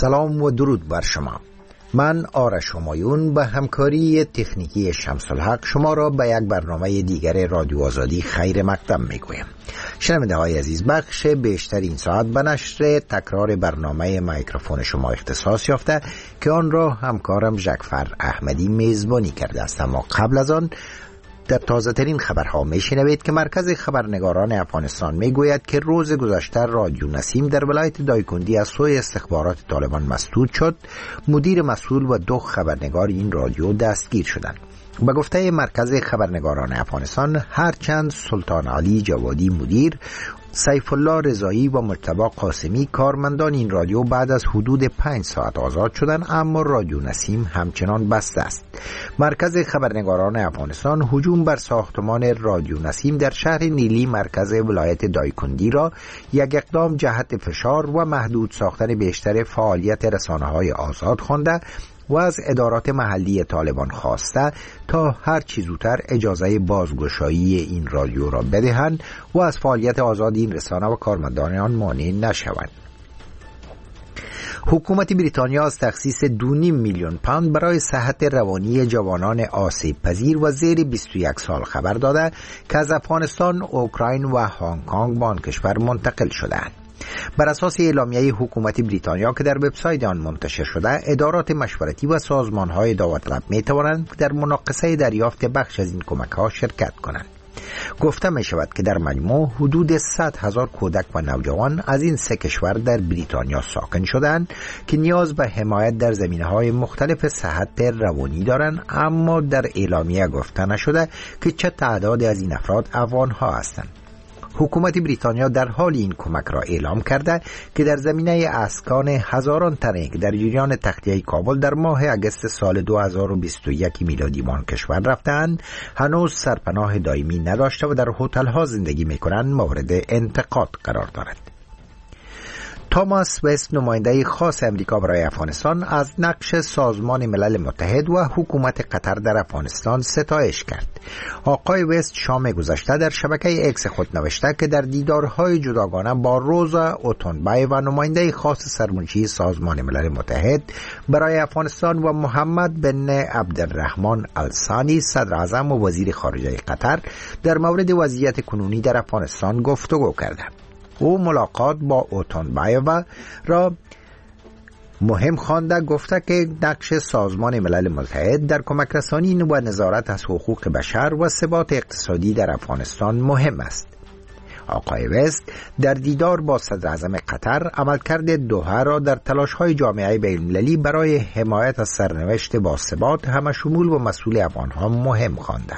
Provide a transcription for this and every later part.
سلام و درود بر شما. من آرش همایون به همکاری تکنیکی شمس الحق شما را به یک برنامه دیگر رادیو آزادی خیر مقدم میگویم. شنونده های عزیز، بخش بیشتر این ساعت به نشر تکرار برنامه میکروفون شما اختصاص یافته که آن را همکارم جعفر احمدی میزبانی کرده است. اما قبل از آن در تازه ترین خبرها می شنوید که مرکز خبرنگاران افغانستان می گوید که روز گذشته رادیو نسیم در ولایت دایکندی از سوی استخبارات طالبان مسدود شد. مدیر مسئول و 2 خبرنگار این رادیو دستگیر شدند. به گفته مرکز خبرنگاران افغانستان، هرچند سلطان علی جوادی مدیر، سیف الله رضایی و مجتبی قاسمی کارمندان این رادیو بعد از حدود 5 ساعت آزاد شدند، اما رادیو نسیم همچنان بسته است. مرکز خبرنگاران افغانستان هجوم بر ساختمان رادیو نسیم در شهر نیلی مرکز ولایت دایکندی را یک اقدام جهت فشار و محدود ساختن بیشتر فعالیت رسانه‌های آزاد خوانده و از ادارات محلی طالبان خواسته تا هر چه زودتر اجازه بازگشایی این رادیو را بدهند و از فعالیت آزاد این رسانه و کارمندان آن مانع نشوند. حکومت بریتانیا از تخصیص 2.5 میلیون پوند برای صحت روانی جوانان آسیب پذیر و زیر 21 سال خبر داده که از افغانستان، اوکراین و هنگ کنگ به آن کشور منتقل شده‌اند. بر اساس اعلامیه حکومت بریتانیا که در وبسایت آن منتشر شده، ادارات مشورتی و سازمان‌های داوطلب می‌توانند در مناقصه دریافت بخش از این کمک‌ها شرکت کنند. گفته می شود که در مجموع حدود 100,000 کودک و نوجوان از این 3 کشور در بریتانیا ساکن شدند که نیاز به حمایت در زمینه‌های مختلف صحت روانی دارند، اما در اعلامیه گفته نشده که چه تعدادی از این افراد افغان‌ها هستند. حکومت بریتانیا در حال این کمک را اعلام کرده که در زمینه اسکان هزاران تنه که در جریان تخلیه کابل در ماه اگست سال 2021 میلادی به آن کشور رفتند هنوز سرپناه دائمی نداشته و در هتل‌ها زندگی می‌کنند مورد انتقاد قرار دارد. توماس وست، نماینده خاص امریکا برای افغانستان، از نقش سازمان ملل متحد و حکومت قطر در افغانستان ستایش کرد. آقای وست شام گذشته در شبکه اکس خود نوشته که در دیدارهای جداگانه با روزا اوتونبای و نماینده خاص سرمنشی سازمان ملل متحد برای افغانستان و محمد بن عبدالرحمن الثانی، صدر اعظم و وزیر خارجه قطر، در مورد وضعیت کنونی در افغانستان گفتگو کردند. او ملاقات با اوتونبایو را مهم خوانده، گفته که نقش سازمان ملل متحد در کمک رسانی و نظارت از حقوق بشر و ثبات اقتصادی در افغانستان مهم است. آقای وست در دیدار با صدر اعظم قطر عملکرد دوحه را در تلاش‌های جامعه بین‌المللی برای حمایت از سرنوشت با ثبات همشمول و مسئول افغان‌ها مهم خوانده.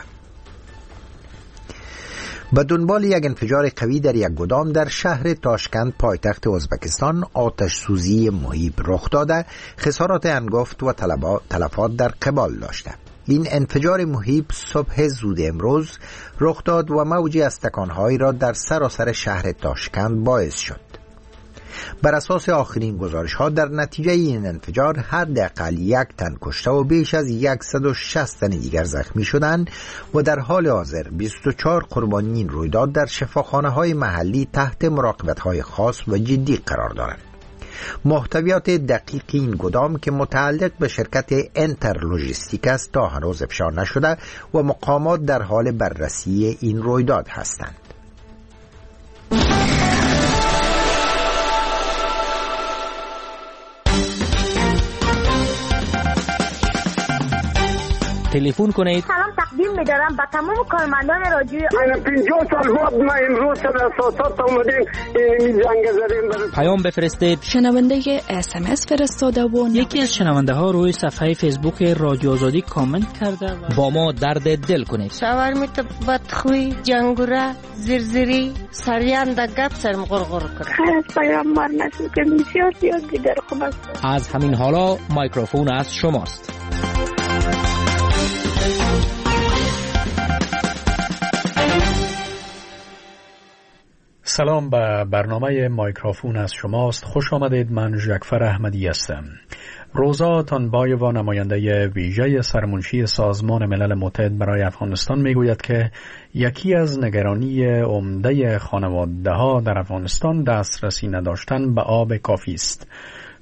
به دنبال یک انفجار قوی در یک گودام در شهر تاشکند پایتخت ازبکستان آتش سوزی مهیب رخ داده، خسارات انگفت و تلفات در قبال داشته. این انفجار مهیب صبح زود امروز رخ داد و موجی از تکانهایی را در سراسر شهر تاشکند باعث شد. بر اساس آخرین گزارش‌ها در نتیجه این انفجار حداقل 1 تن کشته و بیش از 160 تن دیگر زخمی شدند و در حال حاضر 24 قربانی این رویداد در شفاخانه‌های محلی تحت مراقبت‌های خاص و جدی قرار دارند. محتویات دقیق این گودام که متعلق به شرکت انتر لوجستیک است تا هنوز افشا نشده و مقامات در حال بررسی این رویداد هستند. تلفن کنید. سلام تقدیم می‌دارم به تمام کارمندان رادیو. من 50 سال بعد ما امروز در اساسات اومدیم این جنگ زدیم. پیام بفرستید. شنونده SMS فرستاده و یکی از شنونده ها روی صفحه فیسبوک رادیو آزادی کامنت کرده و با ما درد دل کنید. شاورمیت بدخوی، جنگوره، زرزری، سریان در گپ سرم غرغر کرد. خیلی پیامبر نشد که بسیار زیاد دیگر خوب است. از همین حالا میکروفون از شماست. سلام، به برنامه میکروفون از شماست. خوش آمدید. من جعفر احمدی هستم. روزا اوتونبایو، نماینده ویژه سرمنشی سازمان ملل متحد برای افغانستان، میگوید که یکی از نگرانی عمده خانواده‌ها در افغانستان دسترسی نداشتن به آب کافی است.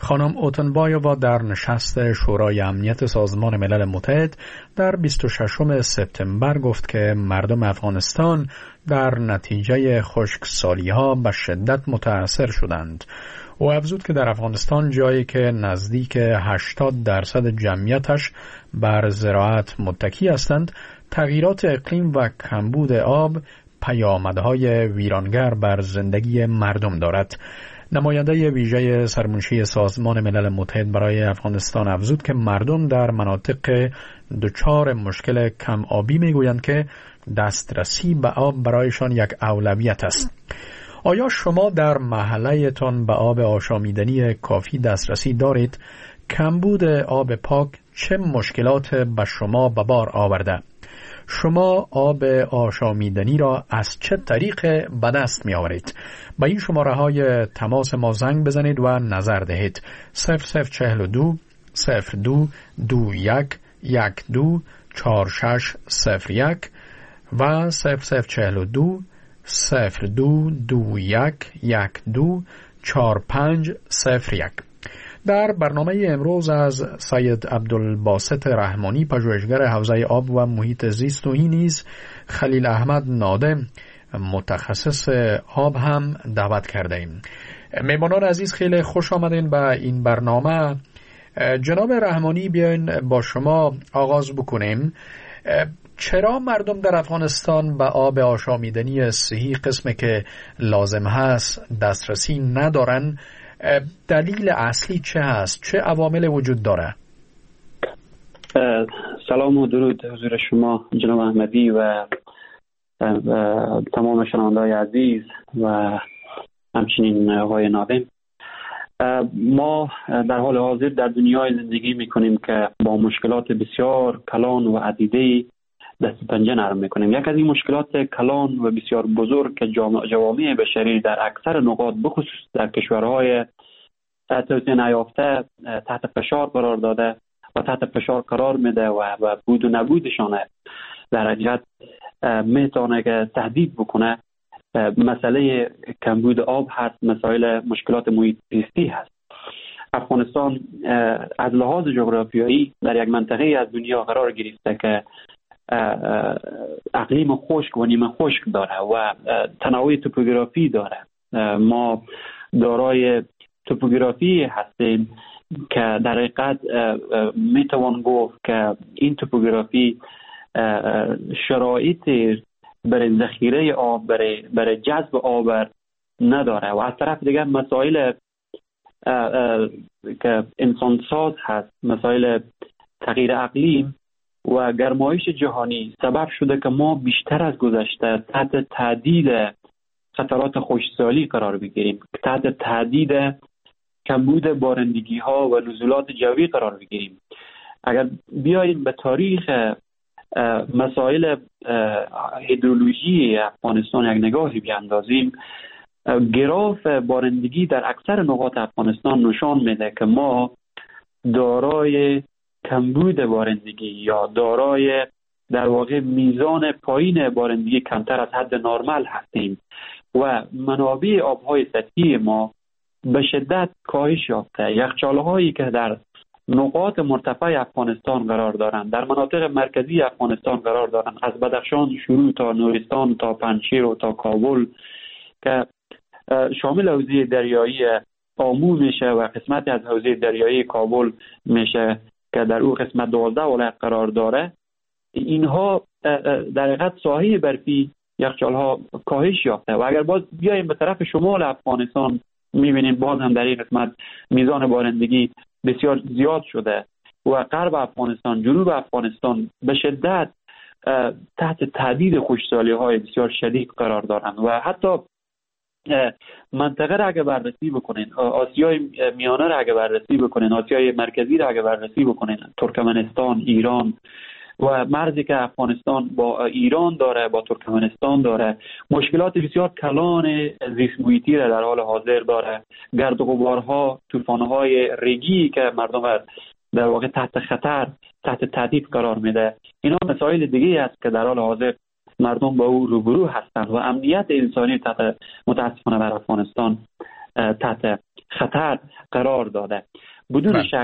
خانم اوتنبایووا در نشست شورای امنیت سازمان ملل متحد در 26 سپتامبر گفت که مردم افغانستان در نتیجه خشکسالی‌ها به شدت متاثر شدند. او افزود که در افغانستان جایی که نزدیک 80% جمعیتش بر زراعت متکی هستند، تغییرات اقلیم و کمبود آب پیامدهای ویرانگر بر زندگی مردم دارد. نماینده ویژه سرمنشی سازمان ملل متحد برای افغانستان افزود که مردم در مناطق دچار مشکل کم آبی میگویند که دسترسی به آب برایشان یک اولویت است. آیا شما در محله تان به آب آشامیدنی کافی دسترسی دارید؟ کمبود آب پاک چه مشکلات به شما به بار آورده؟ شما آب آشامیدنی را از چه طریق به دست می آورید؟ با این شماره های تماس ما زنگ بزنید و نظر دهید. 0042 02 21 12 4601 و 0042 02 21 12 4501. در برنامه امروز از سید عبدالباسط رحمانی، پژوهشگر حوزه آب و محیط زیست، و این نیز خلیل احمد نادم متخصص آب هم دعوت کرده ایم. میمانان عزیز خیلی خوش آمدین به این برنامه. جناب رحمانی، بیاین با شما آغاز بکنیم. چرا مردم در افغانستان به آب آشامیدنی صحی قسمی که لازم هست دسترسی ندارن؟ دلیل اصلی چه هست؟ چه عوامل وجود داره؟ سلام و درود حضور شما جناب احمدی و تمام شنونده‌های عزیز و همچنین آقای نادم. ما در حال حاضر در دنیای زندگی میکنیم که با مشکلات بسیار کلان و عدیده دست پنجه نرم میکنیم. یک از این مشکلات کلان و بسیار بزرگ که جوامع بشری در اکثر نقاط بخصوص در کشورهای توسعه نیافته تحت فشار قرار داده و تحت فشار قرار میده و بود و نبودشان در حقیقت میتونه که تهدید بکنه، مسئله کمبود آب هست، مسائل مشکلات محیط زیستی هست. افغانستان از لحاظ جغرافیایی در یک منطقه از دنیا قرار گرفته که اقلیم خشک و نیمه خشک داره و تنوع توپوگرافی داره. ما دارای توپوگرافی هستیم که در حقیقت میتوان گفت که این توپوگرافی شرایط برای ذخیره آب، برای جذب آب نداره و از طرف دیگه مسائل که انسانساز هست، مسائل تغییر اقلیم و گرمایش جهانی سبب شده که ما بیشتر از گذشته تحت تهدید خطرات خشکسالی قرار بگیریم، تحت تهدید کمبود بارندگی ها و نزولات جوی قرار بگیریم. اگر بیاییم به تاریخ مسائل هیدرولوژی افغانستان یک نگاهی بیاندازیم، گراف بارندگی در اکثر نقاط افغانستان نشان میده که ما دارای کمبود بارندگی یا دارای در واقع میزان پایین بارندگی کمتر از حد نرمال هستیم و منابع آبهای سطحی ما به شدت کاهش یافته. یخچال‌هایی که در نقاط مرتفع افغانستان قرار دارند، در مناطق مرکزی افغانستان قرار دارند، از بدخشان شروع تا نورستان تا پنجشیر و تا کابل که شامل حوزه دریایی آمو میشه و قسمتی از حوزه دریایی کابل میشه که در او قسمت 12 ولایت قرار داره، اینها در حقیقت ساحه برفی یخچال‌ها کاهش یافته و اگر باز بیاییم به طرف شمال افغانستان میبینیم باز هم در این قسمت میزان بارندگی بسیار زیاد شده و غرب افغانستان، جنوب افغانستان به شدت تحت تهدید خشکسالی‌های بسیار شدید قرار دارند و حتی منطقه را اگه بررسی بکنین، آسیای میانه را اگه بررسی بکنین، آسیای مرکزی را اگه بررسی بکنین، ترکمنستان، ایران و مرزی که افغانستان با ایران داره، با ترکمنستان داره، مشکلات بسیار کلان زیست محیطی را در حال حاضر داره. گرد و غبارها، طوفان‌های ریگی که مردم در واقع تحت خطر، تحت تهدید قرار میده، اینا مسائل دیگه است که در حال حاضر مردم با او روبرو هستند و امنیت انسانی متاسفانه در افغانستان تحت خطر قرار داده. بدون شک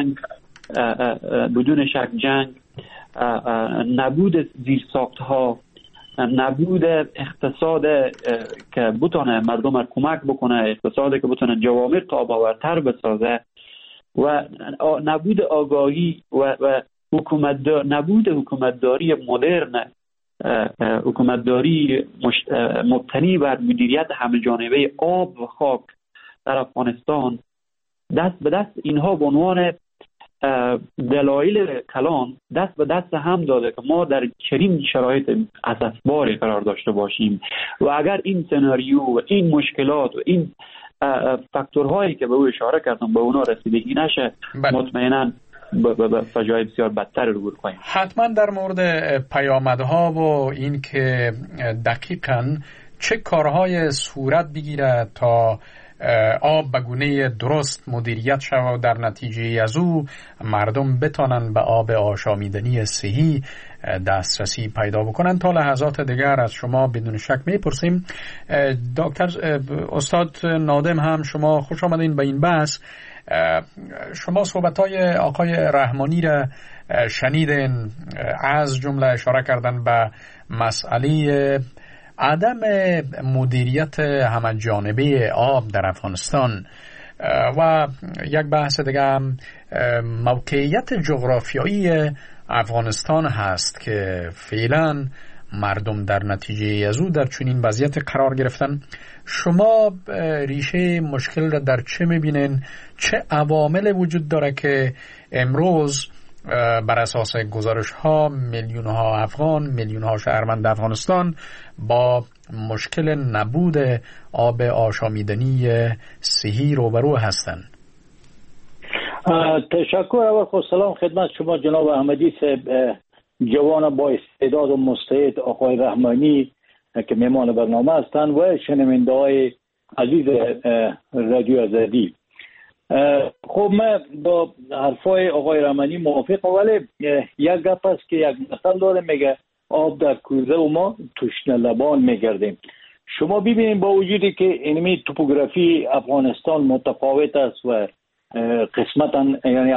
جنگ، نبود زیرساخت‌ها، نبود اقتصاد که بتونه مردم را کمک بکنه، اقتصادی که بتونه جوامع تاباورتر بسازه و نبود آگاهی و نبود حکومتداری مدرن، حکومتداری مبتنی بر مدیریت همه جانبه آب و خاک در افغانستان، دست به دست اینها به عنوان دلایل کلان دست به دست هم داده که ما در چنین شرایط اسفباری قرار داشته باشیم و اگر این سناریو و این مشکلات و این فاکتورهایی که به او اشاره کردم به اونا رسیدگی نشه، مطمئنا به فجایع بسیار بدتر رو خواهیم. حتما در مورد پیامدها و این که دقیقاً چه کارهای صورت بگیره تا آب به گونه درست مدیریت شود و در نتیجه از او مردم بتانن به آب آشامیدنی صحی دسترسی پیدا بکنن. تا لحظات دیگر از شما بدون شک میپرسیم. دکتر استاد نادم هم شما خوش آمدین به این بحث. شما صحبت‌های آقای رحمانی را شنیدین، از جمله اشاره کردن به مسئله عدم مدیریت همه جانبه آب در افغانستان و یک بحث دیگه هم موقعیت جغرافیایی افغانستان هست که فعلا مردم در نتیجه از او در چنین وضعیت قرار گرفتن. شما ریشه مشکل را در چه میبینین؟ چه عوامل وجود داره که امروز بر اساس گزارش ها میلیون ها افغان، میلیون ها شهروند افغانستان با مشکل نبود آب آشامیدنی صحی روبرو هستند؟ تشکر. اول خود سلام خدمت شما جناب احمدی صاحب، جوان با استعداد و مستعد آقای رحمانی که مهمان برنامه هستند و شنونده های عزیز رادیو آزادی. خب من با حرفای آقای رحمانی موافقم، ولی یک گپ است که یک مثل داره، میگه آب در کوزه و ما تشنه لبان میگردیم. شما ببینید با وجودی که اینمی توپوگرافی افغانستان متفاوت است و قسمتا یعنی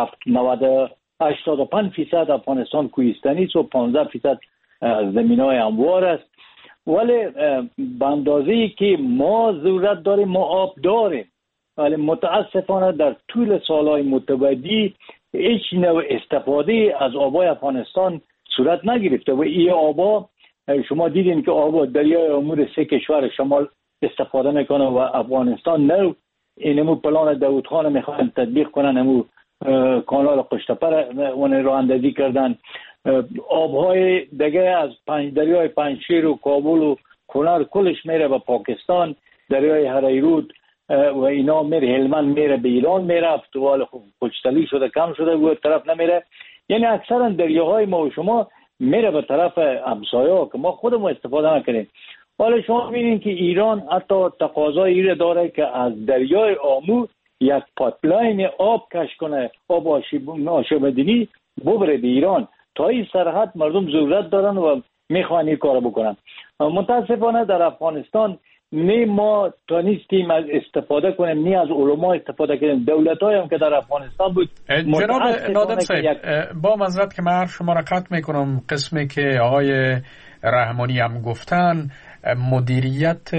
85% افغانستان کوهستانی است و 15% زمینای هموار است، ولی به اندازه‌ای که ما ضرورت داریم ما آب داریم، ولی متاسفانه در طول سالهای متبادی هیچ نوع استفاده از آبای افغانستان صورت نگرفته و این آبا شما دیدین که آبا دریای امور 3 کشور شمال استفاده میکنه و افغانستان نو اینمو پلان داود خان میخوان تطبیق کنن، همو کانال قشتپر اون راه اندازی کردن. آبهای دیگه از دریای پنجشیر و کابل و کنر کلش میره به پاکستان، دریای هریرود و اینا میره هلمند میره به ایران میرفت، ولی خب کچتلی شده کم شده و طرف نمیره. یعنی اکثرا دریاهای ما و شما میره به طرف همسایه‌ها که ما خودمون استفاده نکنیم. حالا شما ببینید که ایران حتی تقاضای این داره که از دریای آمو یک پایپلاین آب کش کنه، آب آشامیدنی ببره به ایران. تا این سرحد مردم ضرورت دارن و میخوان این کارو بکنن. متاسفانه در افغانستان نه ما تانستیم از استفاده کنیم، نه از علما استفاده کنیم. دولت‌های هم که در افغانستان بود. جناب نادم صاحب با معذرت که من شما را قطع میکنم، قسمی که آقای رحمانی هم گفتن مدیریت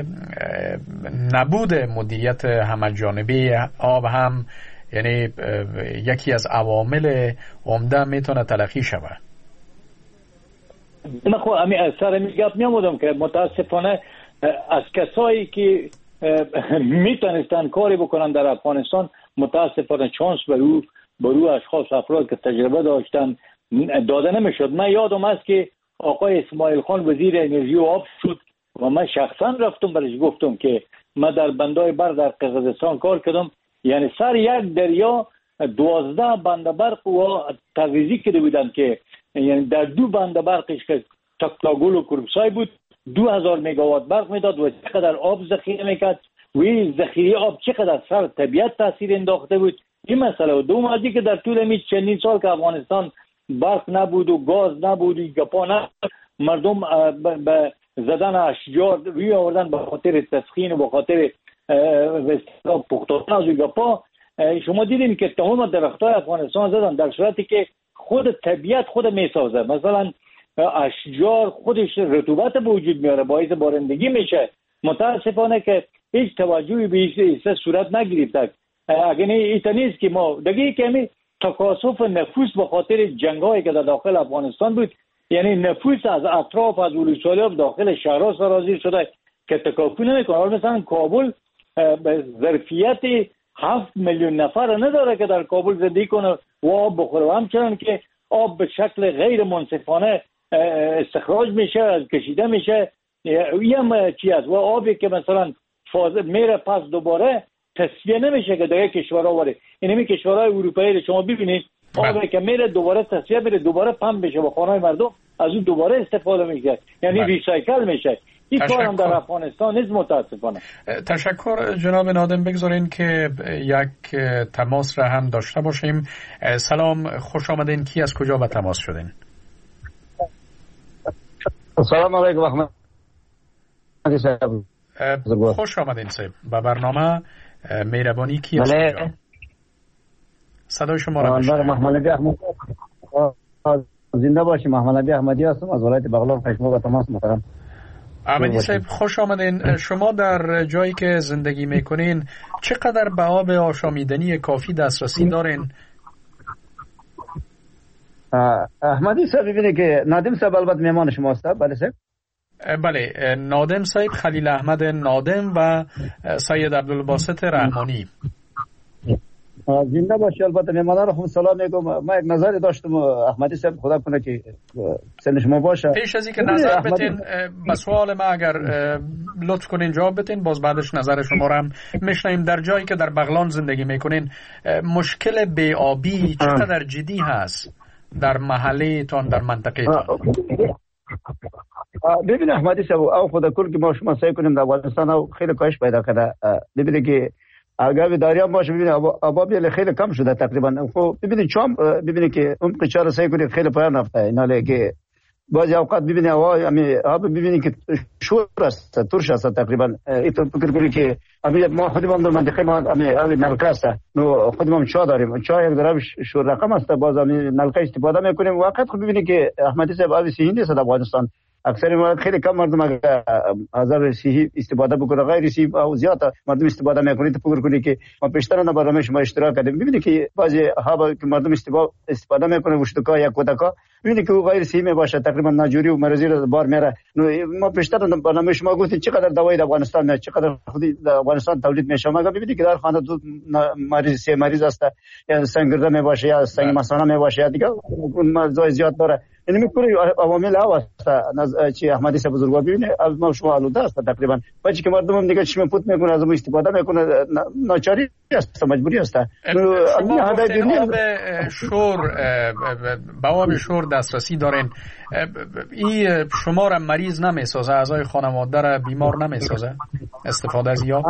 نبود مدیریت همه جانبه آب هم یعنی یکی از عوامل عمده میتونه تلقی شود. من خب همین سر میگم میامودم که متاسفانه از کسایی که میتونستن کاری بکنن در افغانستان متاسفانه چانس برو اشخاص افراد که تجربه داشتن داده نمیشد. من یادم است که آقای اسماعیل خان وزیر انرژی و آب شد و من شخصا رفتم برش گفتم که من در بندای بر در قزاقستان کار کردم، یعنی سر یک دریا 12 بند برق و تغذیه کرده بودن که یعنی در 2 بند برقش که تکلاگول و کربسای بود 2000 مگاوات برق میداد و چقدر آب ذخیره میکرد و این ذخیره آب چقدر سر طبیعت تاثیر انداخته بود. این مسئله و دوم ازی که در طول می چندین سال که افغانستان برق نبود و گاز نبود و گپا نبود، مردم به زدن اشجار روی آوردن به خاطر تسخین و به خاطر پختانه از گپا شما دیدین که تمام درختای افغانستان زدن در صورتی که خود طبیعت خود میسازه. مثلا اشجار خودش رطوبت به وجود میاره، باعث بارندگی میشه. متاسفانه که هیچ توجهی به این صورت نگرفته. اگر ایت نیست که ما دیگه کمی تکاثف نفوس به خاطر جنگایی که در داخل افغانستان بود، یعنی نفوس از اطراف از ولسوالی داخل شهرها سرازیر شده که تکافی نمیکنه. مثلا کابل به ظرفیت 7 میلیون نفر نداره که در کابل زندگی کنه و آب بخوره، و همچنان که آب به شکل غیر منصفانه استخراج میشه، کشیده میشه. یه هم چی است و آبی که مثلا میره پس دوباره تصفیه نمیشه که در کشورها واره. اینمی کشورهای اروپایی رو شما ببینید آبی که میره دوباره تصفیه میره، دوباره پمپ بشه و خانه‌های مردم از اون دوباره استفاده میشه، یعنی ریسایکل میشه. این کار هم در افغانستان نیست متاسفانه. تشکر جناب نادم. بگذارین که یک تماس را هم داشته باشیم. سلام، خوش آمدین. کی از کجا به تماس شدین؟ سلام علیکم احمد صاحب. خوش آمدین صاحب به برنامه مهربانی. کی از کجا؟ صدای شما را میشنوم. محمد نبی احمدی. زنده باشی. محمد نبی احمدی هستم از ولایت بغلان پشمو به تماس می‌گیرم. احمدی صاحب خوش آمدین. شما در جایی که زندگی میکنین چقدر به آب آشامیدنی کافی دسترسی دارین؟ احمدی صاحب ببینید که نادم صاحب البته مهمان شماست. بله صاحب. بله، نادم صاحب، خلیل احمد نادم و سید عبدالباسط رحمانی. زنده باشی. البته مهمانا رو خوب سلام میگم. ما یک نظری داشتم احمدی صاحب، خدا کنه که سن شما باشه. پیش از اینکه نظر بتین به سوال ما اگر لطف کنین جواب بتین، باز بعدش نظر شما رو هم میشنیم. در جایی که در بغلان زندگی میکنین مشکل بی‌آبی چقدر جدی هست در محله تان، در منطقه تان؟ ببین احمدی صاحب، او خدا کل که ما شما سعی کنیم در افغانستان او خیلی کاهش پیدا کرده. ببینید که اگر دریا باشه ببینید آبی خیلی کم شده تقریبا. خب ببینید چون ببینید که اون قچار سعی کنید خیلی پایان رفته. اینا که بعضی اوقات ببینید آب ببینید که شور است، ترش است تقریبا. اینطور فکر کنید که ما خودمون در منطقه ما نلکه است، نو خودمون چا داریم، چا یک ذره شور رقم است، باز نلکه استفاده میکنیم. واقعا خب ببینید که احمدی صاحب آب صحیح نیست در افغانستان. اکثر موارد خیلی کم مردم از آب صحیح استفاده بکنه، غیر صحیح او زیاد مردم استفاده میکنه. تو فکر کنید که ما پیشتر در برنامه شما اشتراک کردیم، ببینید که بعضی آب که مردم استفاده میکنه وشتکا یا کودکا، ببینید که او غیر صحیح میباشه، تقریبا ناجوری و مرضی رو بار میره. ما پیشتر در برنامه شما گفتیم چقدر دوای در افغانستان میاد، چقدر خودی در افغانستان تولید میشه. مگر ببینید که در خانه دو مریض است، یا سنگرده میباشه یا سنگ مثانه میباشه یا دیگه اون مرضای زیاد داره. این میکنه عوامل هست چی احمدی صاحب بزرگوار. ببینید از ما شما آلوده است تقریبا. بچه که مردم هم دیگه چشم پوت میکنه، از اون استفاده میکنه، ناچاری است، مجبوری است. شما آب شور با آب شور دسترسی دارین. این شما را مریض نمیسازه، اعضای خانواده را بیمار نمیسازه استفاده از آب؟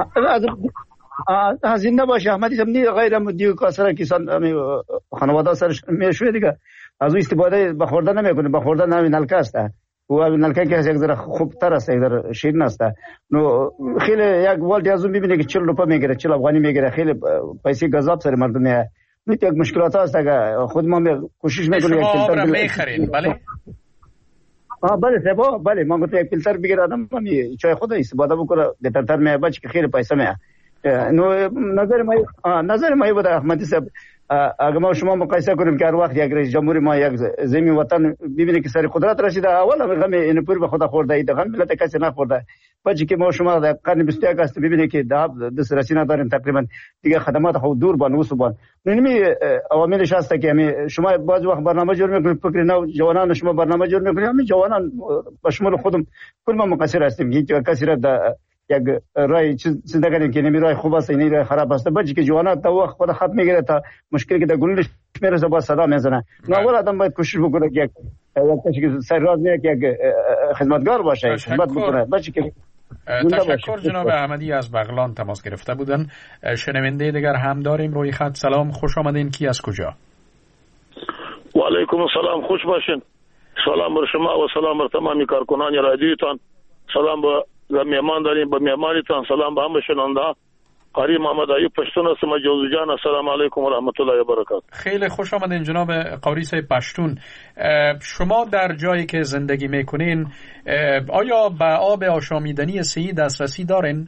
زنده باشه احمدی صاحب. غیر دیگه کاسره کسان خانواده سرش میشوه دیگه از اون استفاده بخورده نمیکنه. بخورده نمی نلکه است و نلکه که یک ذره خوبتر است، یک ذره شیرین است. نو خیلی یک والت از اون ببینید که 40 روپیه میگیره، 40 افغانی میگیره، خیلی پیسه گزاب سر مردم میه. یک مشکلات هست که خود ما کوشش میکنیم یک فیلتر میخریم. بله بله صاحب، بله ما گفتم یک فیلتر بگیره آدم چای خود استفاده بکنه، بهتر میه، بچه که خیلی پیسه میه. نو نظر ما بود احمدی صاحب، اگر ما شما مقایسه کنیم که هر وقت یک رئیس جمهور ما یک زمین وطن ببینه که سر قدرت رسیده، اول غم این پور به خدا خورده، این غم ملت کسی نخورده. بچه که ما شما در قرن 21 است ببینه که دست رسی نداریم تقریبا دیگه، خدمات خود دور بان وسوبان. نمی عواملش هست که همین شما بعض وقت برنامه جور میکنید، فکر نو جوانان شما برنامه جور میکنید، همین جوانان با شما خودم کل ما مقصر هستیم. هیچ کسی را یک رای چیز نگریم که نمی رای خوب است اینی رای خراب است. بچه که جوانات تا وقت خود خط میگیره تا مشکلی که در گلولش میرسه با صدا میزنه. اول آدم باید کوشش بکنه که کسی که سر راز میاد که یک خدمتگار باشه، خدمت بکنه. بچه که تشکر جناب احمدی از بغلان تماس گرفته بودن. شنونده دیگر هم داریم روی خط. سلام، خوش آمدین. کی از کجا؟ و علیکم السلام، خوش باشین. سلام بر شما و سلام بر تمامی کارکنان رادیوتان. سلام به مهمان داریم، به مهمانتان، سلام به همه شنونده. قاری محمد ایوب پشتون هستم جوزجان. السلام علیکم و رحمت الله و برکاته. خیلی خوش آمدین جناب قاری صاحب پشتون. شما در جایی که زندگی میکنین آیا به آب آشامیدنی صحی دسترسی دارین؟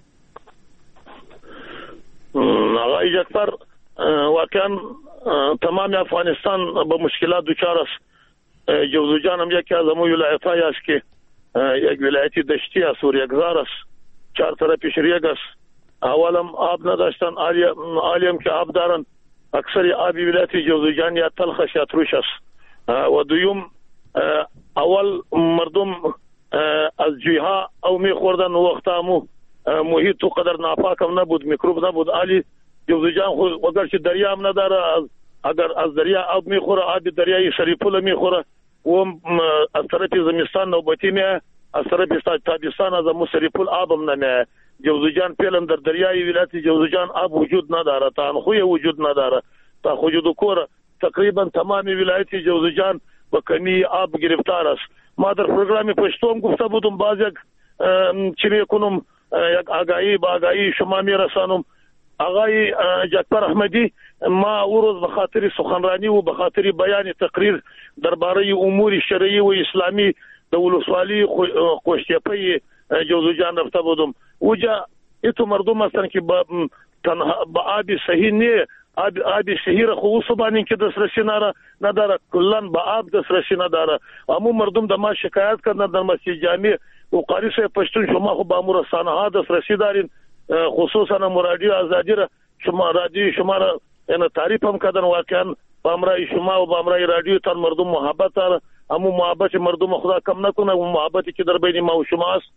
آقای جعفر واقعا تمام افغانستان به مشکلات دچار است. جوزجان هم یکی از همون ولایت‌های است که یک ولایتی دشتی است و ریگزار است، 4 طرفش ریگ است. اولم آب نداشتن، عالیم که آب دارن اکثر آبی ولایت جوزجان یا تلخ یا ترش است. و دوم اول مردم از جویها او میخوردن و وقتا محیط تو قدر ناپاک هم نبود، میکروب نبود. علی جوزجان خود اگر چه دریا هم نداره، اگر از دریا آب میخوره، آب دریایی سریپول میخوره و از طرف زمستان نوبتی میه، از طرف تابستان از سریپول آب هم نمیه. جوزجان فعلا در دریای ولایت جوزجان آب وجود نداره، تانخوی وجود نداره، تا خجود کوره تقریبا تمام ولایت جوزجان با کمی آب گرفتار است. ما در پروگرام پشتوم گفته بودم باز یک چی میکنم، یک آگاهی شما میرسانم. آقای جعفر احمدی ما او روز به خاطر سخنرانی و به خاطر بیان تقریر درباره امور شرعی و اسلامی در ولسوالی قوشتیپه جوزجان رفته بودم. اوجا ایتو مردم هستن که با آب صحیح نه، آب صحیح را خو وسبانین که دسترسی نداره، کلان با آب دسترسی نداره. اما مردم د ما شکایت کردن در مسجد جامع و قاری صاحب پشتون شما خو با امور رسانه ها دسترسی دارین، خصوصا رادیو آزادی را شما را یعنی تعریف هم کردن. واقعا با امرای شما و با امرای رادیو تان مردم محبت داره، اما محبت مردم خدا کم نکنه و محبتی که در بین ما و شما است.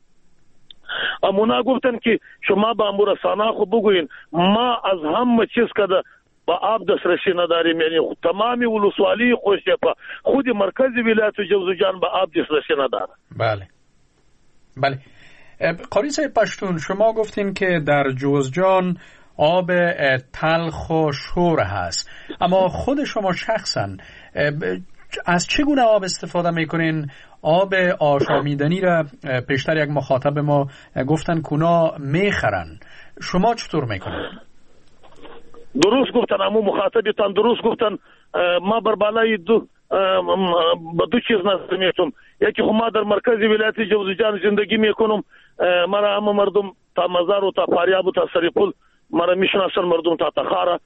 امونا گفتن که شما با امور رسانه خو بگوین ما از همه چیز کده با آب دسترسی نداریم، یعنی تمامی ولسوالی قوشتیپه خود مرکز ولایت جوزجان با آب دسترسی نداره. بله قاری صاحب پشتون، شما گفتین که در جوزجان آب تلخ و شور هست، اما خود شما شخصا از چگونه آب استفاده میکنین؟ آب آشامیدنی را پیشتر یک مخاطب ما گفتن کونا میخرن، شما چطور میکنین؟ درست گفتن، امو مخاطبتان درست گفتن. ما بر بالای دو چیز نظر میتونم. یکی خو ما در مرکز ولایت جوزجان زندگی میکنم، مرا همه مردم تا مزار و تا فاریاب و تا سریپول مرا میشناسن، مردم تا تخاره.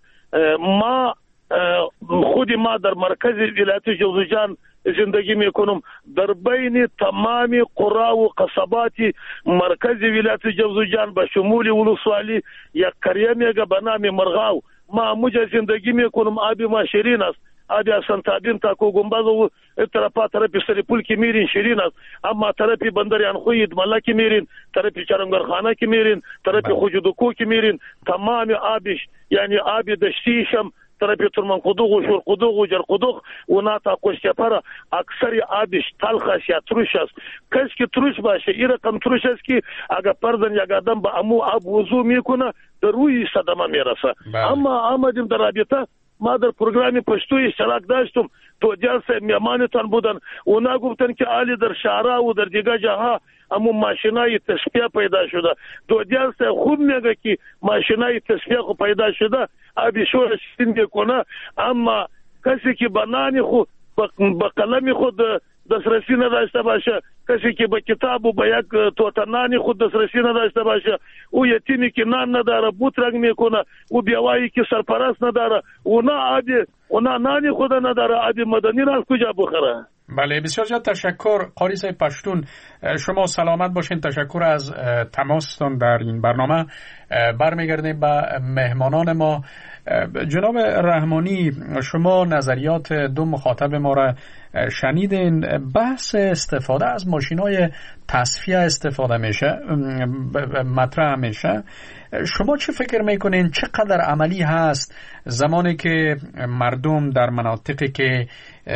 خود ما در مرکز ولایت جوزجان زندگی میکنم، در بین تمام قرا و قصبات مرکز ولایت جوزجان به شمول ولسوالی یک قریه میگه به نام مرغاو. ما موجه زندگی میکنم، آب ما شیرین است، آب سنتابین تا کوگنباز و طرف سریپول که میرین شیرین است، اما طرف بندر انخوی دملا که میرین، طرف چرنگرخانه که میرین، طرف خوجودکو که میرین، تمام آبش یعنی آب دشتیشم طرف ترمن قدوغ و شور قدوغ و جر قدوغ و ناتا قوشتیپه اکثر آبش تلخ است یا ترش است. کس که ترش باشه این رقم ترش است که اگر پردن یک آدم با امو آب وضو میکنه در روی صدمه میرسه. اما آمدیم در رابطه، ما در پروگرام پشتو اشتراک داشتم، تو جلسه میمانتان بودن و نگفتن که آلی در شهرها و در دیگه جاها اما ماشینای تصفیه پیدا شده. دو جلسه خوب میگه که ماشینای تصفیه خو پیدا شده، آبی شور شیرین میکنه، اما کسی که بنانی خود با قلم خود دسترسی نداشته باشه، کسی که با کتاب و با یک توتنانی خود دسترسی نداشته باشه، او یتیمی که نان نداره بوت رنگ میکنه، او بیوایی که سرپرست نداره، او نه نانی خود نداره، آبی مدنی را از کجا بخره؟ بله بسیار زیاد تشکر قاری صاحب پشتون، شما سلامت باشین. تشکر از تماستان در این برنامه. برمیگردیم به مهمانان ما. جناب رحمانی، شما نظریات دو مخاطب ما را شنیدین. بحث استفاده از ماشین‌های تصفیه استفاده میشه مطرح میشه. شما چه فکر میکنین چقدر عملی هست زمانی که مردم در مناطقی که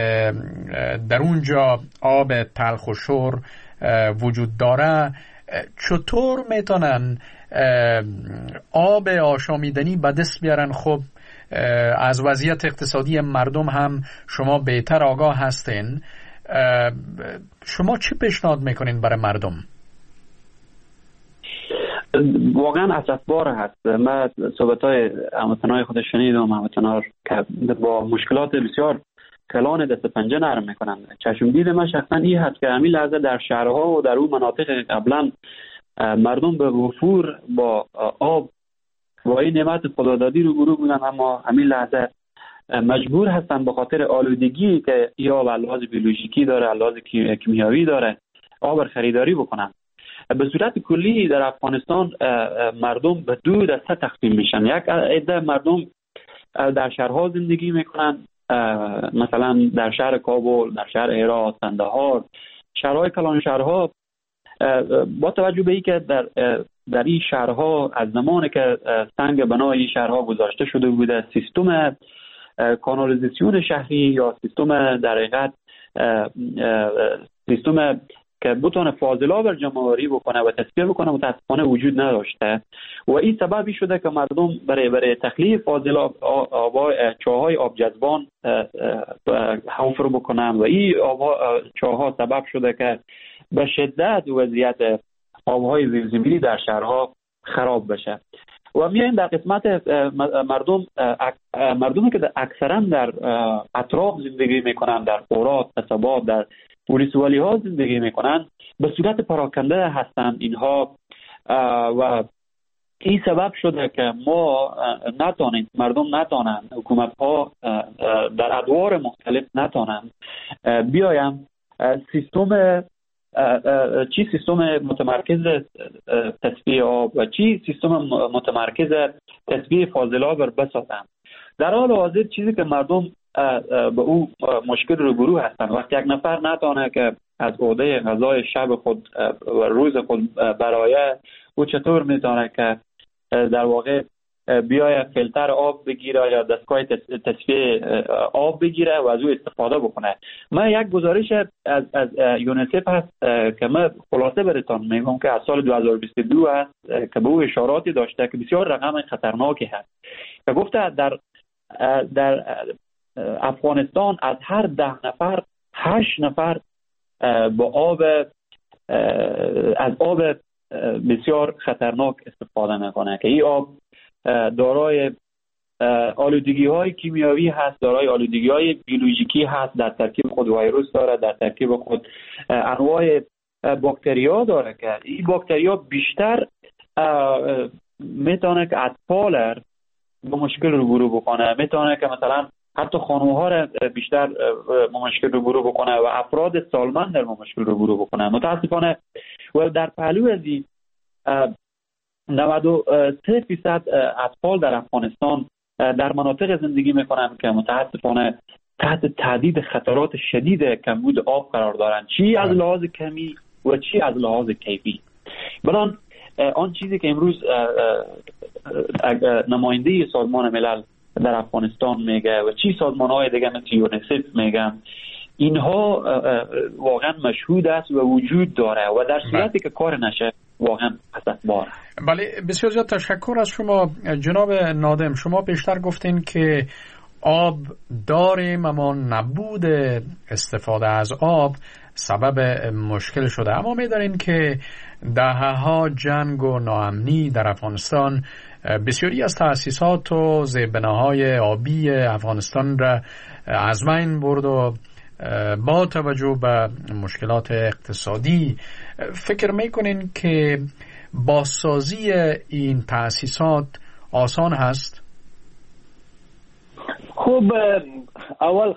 در اونجا آب تلخ و شور وجود داره چطور میتونن آب آشامیدنی به دست بیارن؟ خب از وضعیت اقتصادی مردم هم شما بهتر آگاه هستین. شما چی پیشنهاد میکنین برای مردم؟ واقعا اسفبار هست. من صحبت‌های هموطنای خود شنیدم، هموطنا که با مشکلات بسیار کلان دست پنجه نرم میکنن. چشم دید من شخصا این هست که همین لحظه در شهرها و در اون مناطق قبلا مردم به وفور با آب و این نعمت خدادادی رو برو بودن، اما همین لحظه مجبور هستن به خاطر آلودگی که یا به لحاظ بیولوژیکی داره، لحاظ کیمیایی داره، آب خریداری بکنن. به صورت کلی در افغانستان مردم به دو دسته تقسیم میشن. یک عده مردم در شهرها زندگی میکنن، مثلا در شهر کابل، در شهر هرات، قندهار، شهرهای کلان شهرها. با توجه به اینکه در این شهرها از زمانی که سنگ بنای این شهرها گذاشته شده بوده، سیستم کانالیزاسیون شهری یا سیستم در حقیقت سیستم که بتونه فاضلاب بر جمع‌آوری بکنه و تصفیه بکنه متاسفانه وجود نداشته و این سببی شده که مردم برای تخلیه فاضلاب چاهای آب جذبان حفر بکنن و این چاها سبب شده که به شدت وضعیت آبهای زیرزمینی در شهرها خراب بشه. و میایم در قسمت مردمی که اکثرا در اطراف زندگی میکنن، در قرات، قصبات، در ولسوالی ها زندگی میکنن، به صورت پراکنده هستند اینها و این سبب شده که ما مردم نتانن، حکومت ها در ادوار مختلف نتانن بیایم سیستم متمرکز تصفیه آب و سیستم متمرکز تصفیه فاضلاب را بسازن. در حال حاضر چیزی که مردم به او مشکل روبرو هستند، وقتی یک نفر نتانه که از عهده غذای شب خود و روز خود برایه، او چطور میتونه که در واقع بیای فیلتر آب بگیره یا دستگاه تصفیه آب بگیره و از او استفاده بکنه. من یک گزارش از یونیسف هست که من خلاصه براتون میگم که از سال 2022 هست که به او اشاراتی داشته که بسیار رقم خطرناکی هست که گفته در افغانستان از هر 10 نفر 8 نفر از آب بسیار خطرناک استفاده میکنه که این آب دارای آلودگی های کیمیایی هست، دارای آلودگی های بیولوژیکی هست، در ترکیب خود ویروس داره، در ترکیب خود انواع باکتریا داره که این باکتریا بیشتر میتونه که اطفال با مشکل روبرو بکنه، میتونه که مثلا حتی خانوها را بیشتر با مشکل روبرو بکنه و افراد سالمند در مشکل روبرو بکنه. متاسفانه و در پهلو از این 93% اطفال در افغانستان در مناطق زندگی میکنن که متاسفانه تحت تهدید خطرات شدید کمبود آب قرار دارند، چی از لحاظ کمی و چی از لحاظ کیفی. بنان آن چیزی که امروز نماینده سازمان ملل در افغانستان میگه و چی سازمان‌های دیگه مثل یونیسف میگن، اینها واقعا مشهود است و وجود داره و در صورتی که کار نشه واقعا اسفبار. بله، بسیار زیاد تشکر از شما جناب نادم. شما بیشتر گفتین که آب داریم اما نبود استفاده از آب سبب مشکل شده، اما می‌دانیم که دهه‌ها جنگ و ناامنی در افغانستان بسیاری از تأسیسات و زیربناهای آبی افغانستان را از بین برد و با توجه به مشکلات اقتصادی فکر میکنین که بازسازی این تأسیسات آسان هست؟ خب اول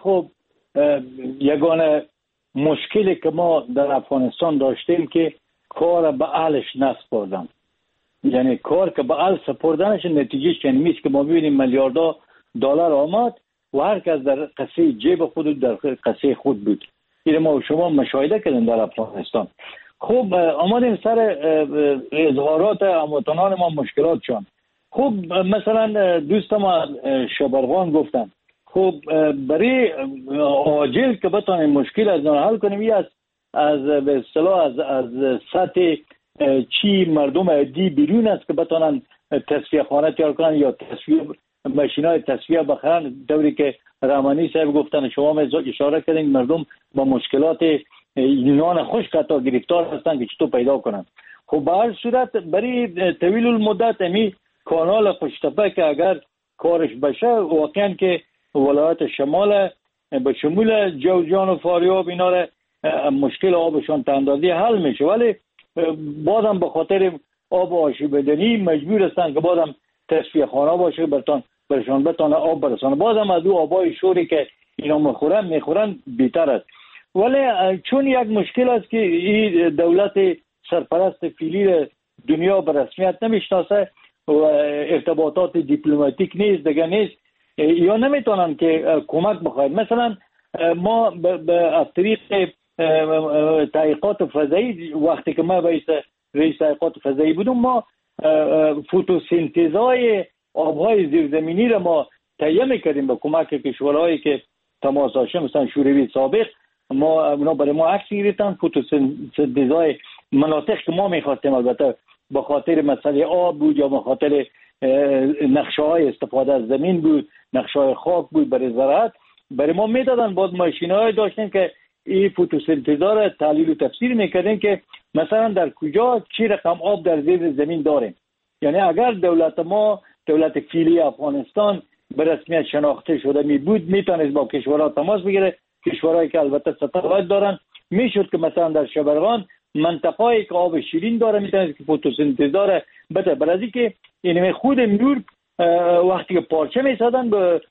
یگانه مشکلی که ما در افغانستان داشتیم که کار به اهلش نسپردن، یعنی کار که به اهل سپردنش نتیجهش یعنی میشه که ما ببینیم میلیاردها دلار آمد و هر کس در قصه جیب خود در قصه خود بود. این ما و شما مشاهده کردیم در افغانستان. خب آمدیم سر اظهارات هموطنان ما مشکلات شون. خب مثلا دوست ما شبرغان گفتن خب برای عاجل که بتانیم مشکل از نو حل کنیم از به اصطلاح از سطح چی مردم عادی بیرون است که بتانن تصفیه خانه تیار کنن یا ماشینای تصفیه بخرن. دوری که رحمانی صاحب گفتن شما اشاره کردین مردم با مشکلات نان خشک تا گرفتار هستن که چطور پیدا کنن. خب به هر صورت برای طویل المدت امی کانال خوشتپه که اگر کارش بشه واقعا که ولایت شمال به شمول جوزجان و فاریاب اینا را مشکل آبشان تاندازی حل میشه، ولی بازم به خاطر آب آشیبدنی مجبور هستن که بازم تصفیه خانه باشه برشان بتانه آب برسانه. بازم از او آبای شوری که اینا میخورن بیتر است. ولی چون یک مشکل است که این دولت سرپرست فعلی دنیا به رسمیت نمیشناسه و ارتباطات دیپلماتیک نیست دیگه نیست یا نمیتونن که کمک بخواید. مثلا ما از طریق تحقیقات فضایی وقتی که ما رئیس تحقیقات فضایی بودم ما فتوسنتزهای آبهای زیرزمینی را ما تهیه میکردیم با کمک کشورهایی که تماس داشتن، مثلا شوروی سابق اونا برای ما عکس گرفتن فتوسنتزهای مناطق که ما میخواستیم، البته به خاطر مسئله آب بود یا به خاطر نقشه های استفاده از زمین بود، نقشه های خاک بود برای زراعت برای ما میدادن. بعد ماشین‌های داشتیم که این فتوسنتزها را تحلیل و تفسیر میکردیم که مثلا در کجا چی رقم آب در زیر زمین داریم. یعنی اگر دولت فعلی افغانستان به رسمیت شناخته شده می بود میتونست با کشورها تماس بگیره، کشورهایی که البته ستلایت دارن میشد که مثلا در شبرغان منطقه‌ای که آب شیرین داره میتونست که فتوسنتز داره بده. برای که یعنی خود نور وقتی که پارچه میسادن به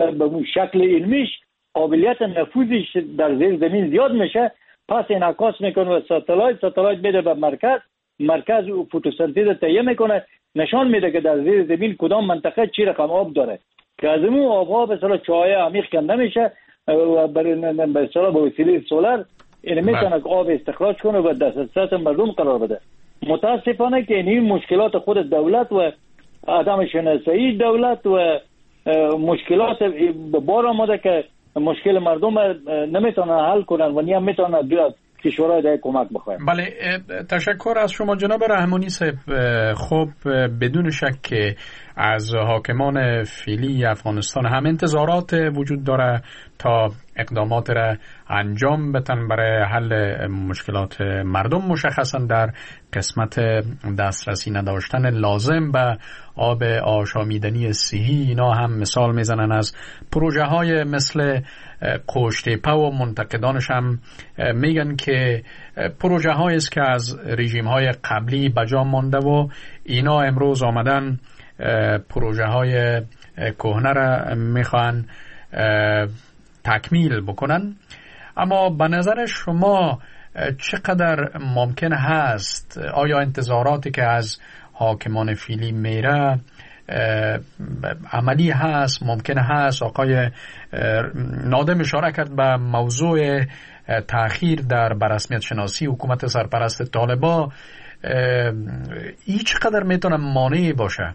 شکل علمیش قابلیت نفوذش در زیر زمین زیاد میشه، پس انعکاس میکنه و ستلایت میده به مرکز فتوسنتز تهیه میکنه، نشان میده که در زیر زمین کدام منطقه چی رقم آب داره که از اون آبها به اصطلاح چاهای عمیق کنده میشه و به اصطلاح با وسیله سولر این میتونه آب استخراج کنه و دسترس مردم قرار بده. متاسفانه که این مشکلات خود دولت و عدم شناسایی دولت و مشکلات بار آمده که مشکل مردم نمیتونه حل کنن و نیم میتونه بیاد کشورهای دیگه کمک بخواهیم. بله، تشکر از شما جناب رحمانی صاحب. خب بدون شک که از حاکمان فعلی افغانستان هم انتظارات وجود داره تا اقدامات را انجام بدن برای حل مشکلات مردم، مشخصا در قسمت دسترسی نداشتن لازم به آب آشامیدنی صحی. اینا هم مثال میزنن از پروژه های مثل قوشتیپه و منتقدانش هم میگن که پروژه هایی است که از رژیم های قبلی بجا مانده و اینا امروز آمدن پروژه های کهنه را میخوان تکمیل بکنن. اما به نظر شما چقدر ممکن هست، آیا انتظاراتی که از حاکمان فعلی میره عملی هست؟ ممکن هست آقای نادم اشاره کرد به موضوع تأخیر در بررسمیت شناسی حکومت سرپرست طالبان، این چقدر میتونه مانعی باشه؟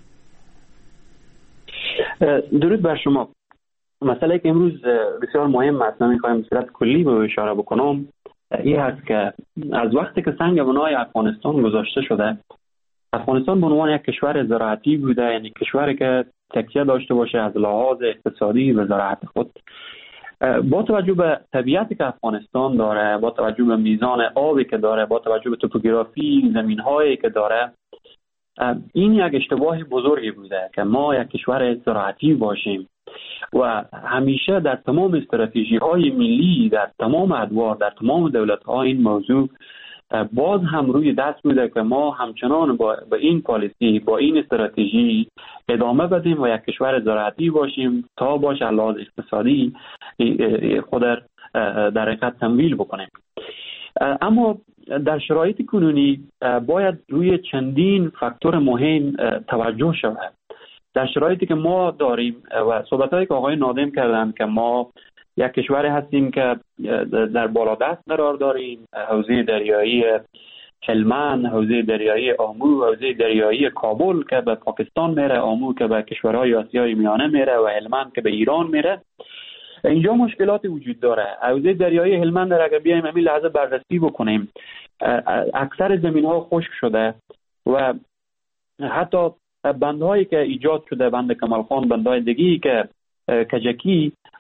درود بر شما. مسئله که امروز بسیار مهم است، من میخوایم به صورت کلی به اشاره بکنم، این هست که از وقتی که سنگ بنای افغانستان گذاشته شده، افغانستان به عنوان یک کشور زراعتی بوده، یعنی کشوری که تکیه داشته باشه از لحاظ اقتصادی به زراعت خود. با توجه به طبیعتی که افغانستان داره، با توجه به میزان آبی که داره، با توجه به توپوگرافی زمین‌هایی که داره، این یک اشتباه بزرگی بوده که ما یک کشور زراعتی باشیم و همیشه در تمام استراتژی‌های ملی، در تمام ادوار، در تمام دولت‌ها این موضوع باز هم روی دست بوده که ما همچنان با این پالیسی، با این استراتژی ادامه بدیم و یک کشور زراعتی باشیم تا باشه لحاظ اقتصادی خود در حقیقت تمویل بکنیم. اما در شرایط کنونی باید روی چندین فاکتور مهم توجه شود. در شرایطی که ما داریم و صحبت‌هایی که آقای نادم کردن که ما یک کشوری هستیم که در بالادست قرار داریم، حوزه دریایی هلمند، حوزه دریایی آمو، حوزه دریایی کابل که به پاکستان میره، آمو که به کشورهای آسیای میانه میره و هلمند که به ایران میره. اینجا مشکلاتی وجود داره. حوزه دریایی هلمند را اگر بیایم همین لحظه بررسی بکنیم، اکثر زمین‌ها خشک شده و حتی بندهایی که ایجاد شده، بند کمالخان، بندهای دیگی که کجکی،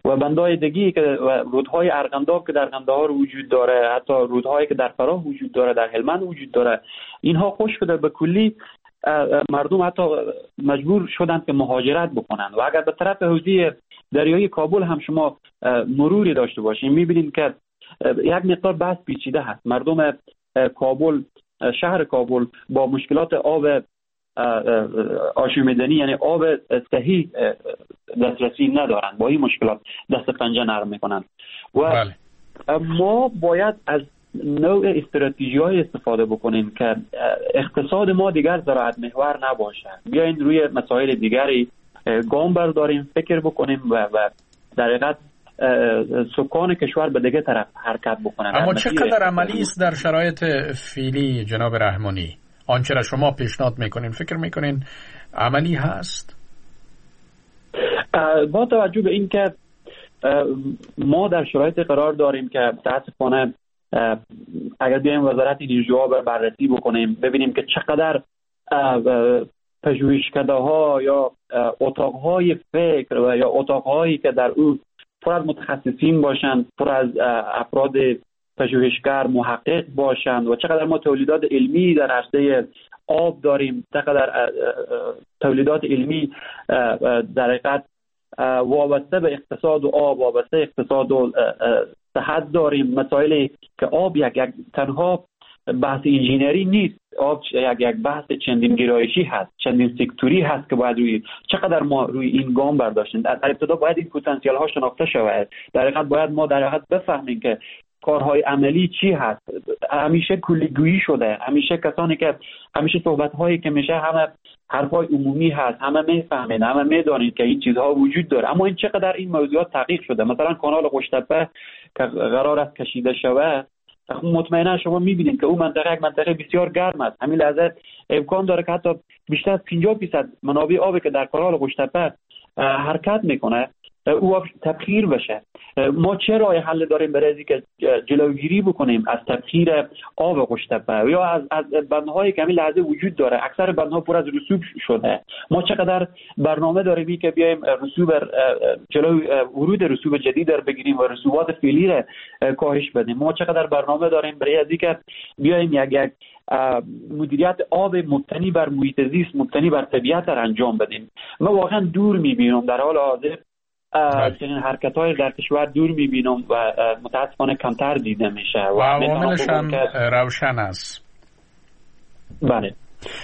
و بندهای دیگی که رودهای ارغنداب که در قندهار وجود داره، حتی رودهایی که در فراه وجود داره، در هلمند وجود داره، اینها خشک شده به کلی. مردم حتی مجبور شدند که مهاجرت بکنند. و اگر به طرف حوزه دریایی کابل هم شما مروری داشته باشین، میبینید که یک مقدار بحث پیچیده هست. مردم کابل، شهر کابل با مشکلات آب آشامیدنی یعنی آب صحیح دسترسی ندارند، با این مشکلات دست پنجه نرم میکنند. و ما باید از نوع استراتژی‌های استفاده بکنیم که اقتصاد ما دیگر زراعت محور نباشه. بیاین روی مسائل دیگری گام برداریم، فکر بکنیم و در حقیقت سکان کشور به دیگه طرف حرکت بکنه. اما چقدر عملی است در شرایط فعلی جناب رحمانی؟ آنچه را شما پیشنهاد میکنین فکر میکنین عملی هست؟ با توجه به این که ما در شرایط قرار داریم که متاسفانه اگر بیایم وزارت انرژی بررسی بکنیم ببینیم که چقدر پژوهشکده ها یا اتاقهای فکر و یا اتاقهایی که در او پر از متخصصین باشند، پر از افراد پژوهشگر محقق باشند و چقدر ما تولیدات علمی در عرصه آب داریم، چقدر تولیدات علمی در حقیقت وابسته به اقتصاد و آب، وابسته اقتصاد و صحت داریم. مسائلی که آب یک تنها بحث انجینری نیست، آب یک بحث چندین گرایشی هست، چندین سکتوری هست که باید چقدر ما روی این گام برداشتیم. در ابتدا باید این پتانسیل ها شناخته شود. در حقیقت باید ما در حقیقت بفهمیم که کارهای عملی چی هست. همیشه کلیگویی شده، همیشه کسانی که همیشه صحبت هایی که میشه همه حرفای عمومی هست، همه میفهمین، همه میدونین که این چیزها وجود داره، اما این چقدر این موضوعات تحقیق شده. مثلا کانال قشتپه که قرار است کشیده شود، مطمئنا شما میبینید که اون منطقه یک منطقه بسیار گرم است. همین لحظه امکان داره که حتی بیشتر از 50% منابع آبی که در کانال قشتپه حرکت میکنه او تبخیر بشه. ما چه راه حل داریم برای اینکه جلوگیری بکنیم از تبخیر آب قشتپه یا از بندهایی که همین لحظه وجود داره؟ اکثر بندها پر از رسوب شده. ما چقدر برنامه داریم که بیایم رسوب جلو ورود رسوب جدید رو بگیریم و رسوبات فعلی رو کاهش بدیم؟ ما چقدر برنامه داریم برای اینکه بیایم یک مدیریت آب مبتنی بر محیط زیست، مبتنی بر طبیعت را انجام بدیم؟ ما واقعا دور میبینم در حال حاضر چنین حرکت‌های در کشور دور می‌بینم و متأسفانه کمتر دیده میشه و عواملش هم روشن است. بله.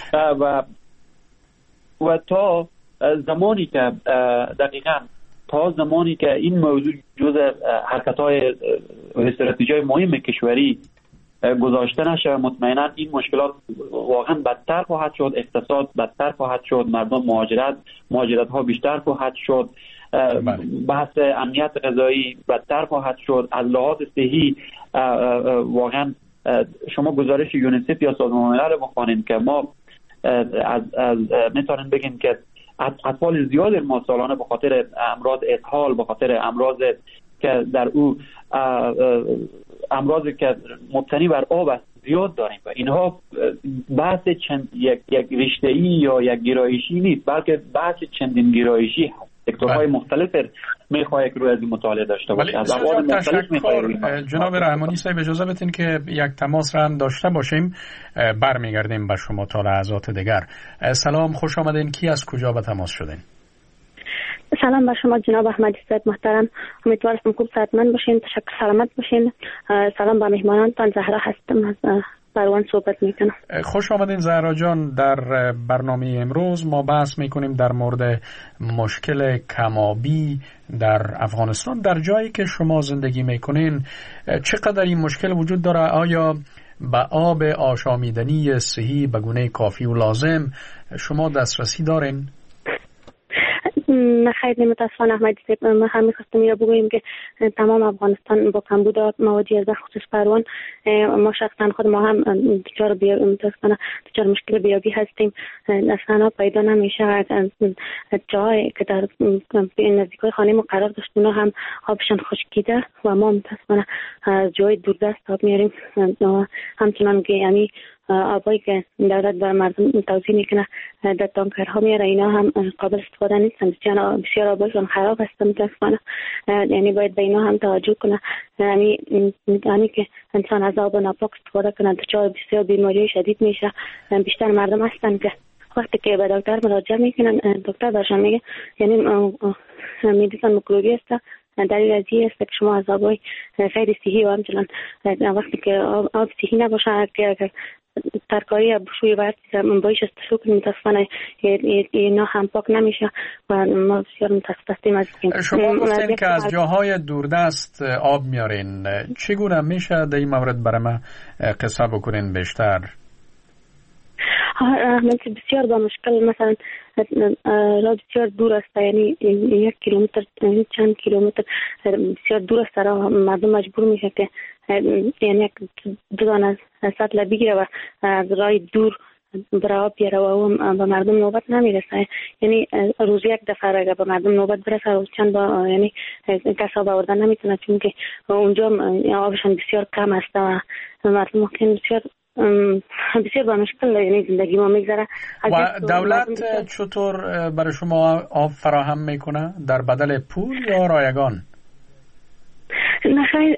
و تا زمانی که دقیقاً تا زمانی که این موضوع جزء حرکت‌های استراتژی‌های مهم کشوری گذاشته نشه، مطمئنا این مشکلات واقعا بدتر خواهد شد، اقتصاد بدتر خواهد شد، مردم مهاجرت‌ها بیشتر خواهد شد، بحث امنیت غذایی بدتر خواهد شد. از لحاظ صحی واقعا شما گزارش یونیسف یا سازمان ملل رو بخوانید که ما از میتونیم بگیم که اطفال زیاد ما سالانه به خاطر امراض اسهال، به خاطر امراض که در او امراضی که مبتنی بر آب است زیاد داریم و اینها بحث یک رشته‌ای یا یک گرایشی نیست، بلکه بحث چندین گرایشی هست. سکتورهای مختلف میخواد که روی از این مطالعه داشته باشه. از ابعاد مختلف میخواد. جناب رحمانی صاحب اجازه بدین که یک تماس را هم داشته باشیم، برمیگردیم به شما تا لحظات دیگر. سلام، خوش آمدین. کی از کجا به تماس شدین؟ سلام بر شما جناب احمدی صاحب محترم، امیدوارم خوب صحتمند باشین، تشکر سلامت باشین. سلام به مهمانانتان، زهرا هستم از بروان صحبت میکنم. خوش آمدین زهرا جان. در برنامه امروز ما بحث میکنیم در مورد مشکل کم‌آبی در افغانستان. در جایی که شما زندگی میکنین چقدر این مشکل وجود داره؟ آیا به آب آشامیدنی صحی به گونه کافی و لازم شما دسترسی دارین؟ نه خیلی متاسفانه احمدی صاحب، ما هم می‌خواستیم اینو بگوییم که تمام افغانستان با کمبود موادی از خصوص پروان، ما شخصا خود ما هم دچار مشکل بیابی هستیم. اصلا پیدا نمیشه. از جایی که در نزدیکای خانه ما قرار داشت اونا هم آبشان خشکیده و ما متاسفانه از جای دوردست آب میاریم. همچنان که یعنی آبایی که دولت بر مردم توزیع میکنه در تانکرها میاره، اینا هم قابل استفاده نیستن. بسیار آبایشان خراب است متاسفانه. یعنی باید به اینا هم توجه کنه. یعنی که انسان از آب ناپاک استفاده کنه دچار بسیار بیماری شدید میشه. بیشتر مردم هستن که وقتی که به دکتر مراجعه میکنن دکتر برشان میگه یعنی میدیسن میکروبی است. دلیل از این است که شما از آبای غیر صحی و همچنان وقتی که آب صحی نباشه که ترکاری بشوی ورد بایش استفاده کنیم متاسفانه اینا هم پاک نمیشه و ما بسیار متاسفیم از این. شما گفتین که از جاهای دوردست آب میارین، چگونه میشه در این مورد برای ما قصه بکنین بیشتر؟ بسیار با مشکل، مثلا راه بسیار دور است، یعنی 1 کیلومتر چند کیلومتر بسیار دور است. راه مردم مجبور میشه که یعنی 2 دانه سطل بگیره و از راه دور برای آب بیاره و به مردم نوبت نمیرسه. یعنی روز 1 دفعه اگر به مردم نوبت برسه روز چند با یعنی کس آب آوردن نمیتونه، چون که اونجا آبشان بسیار کم است و مردم ممکن بسیار با مشکل یعنی زندگی ما میگذره. و دولت چطور برای شما آب فراهم میکنه؟ در بدل پول یا رایگان؟ نه خیر،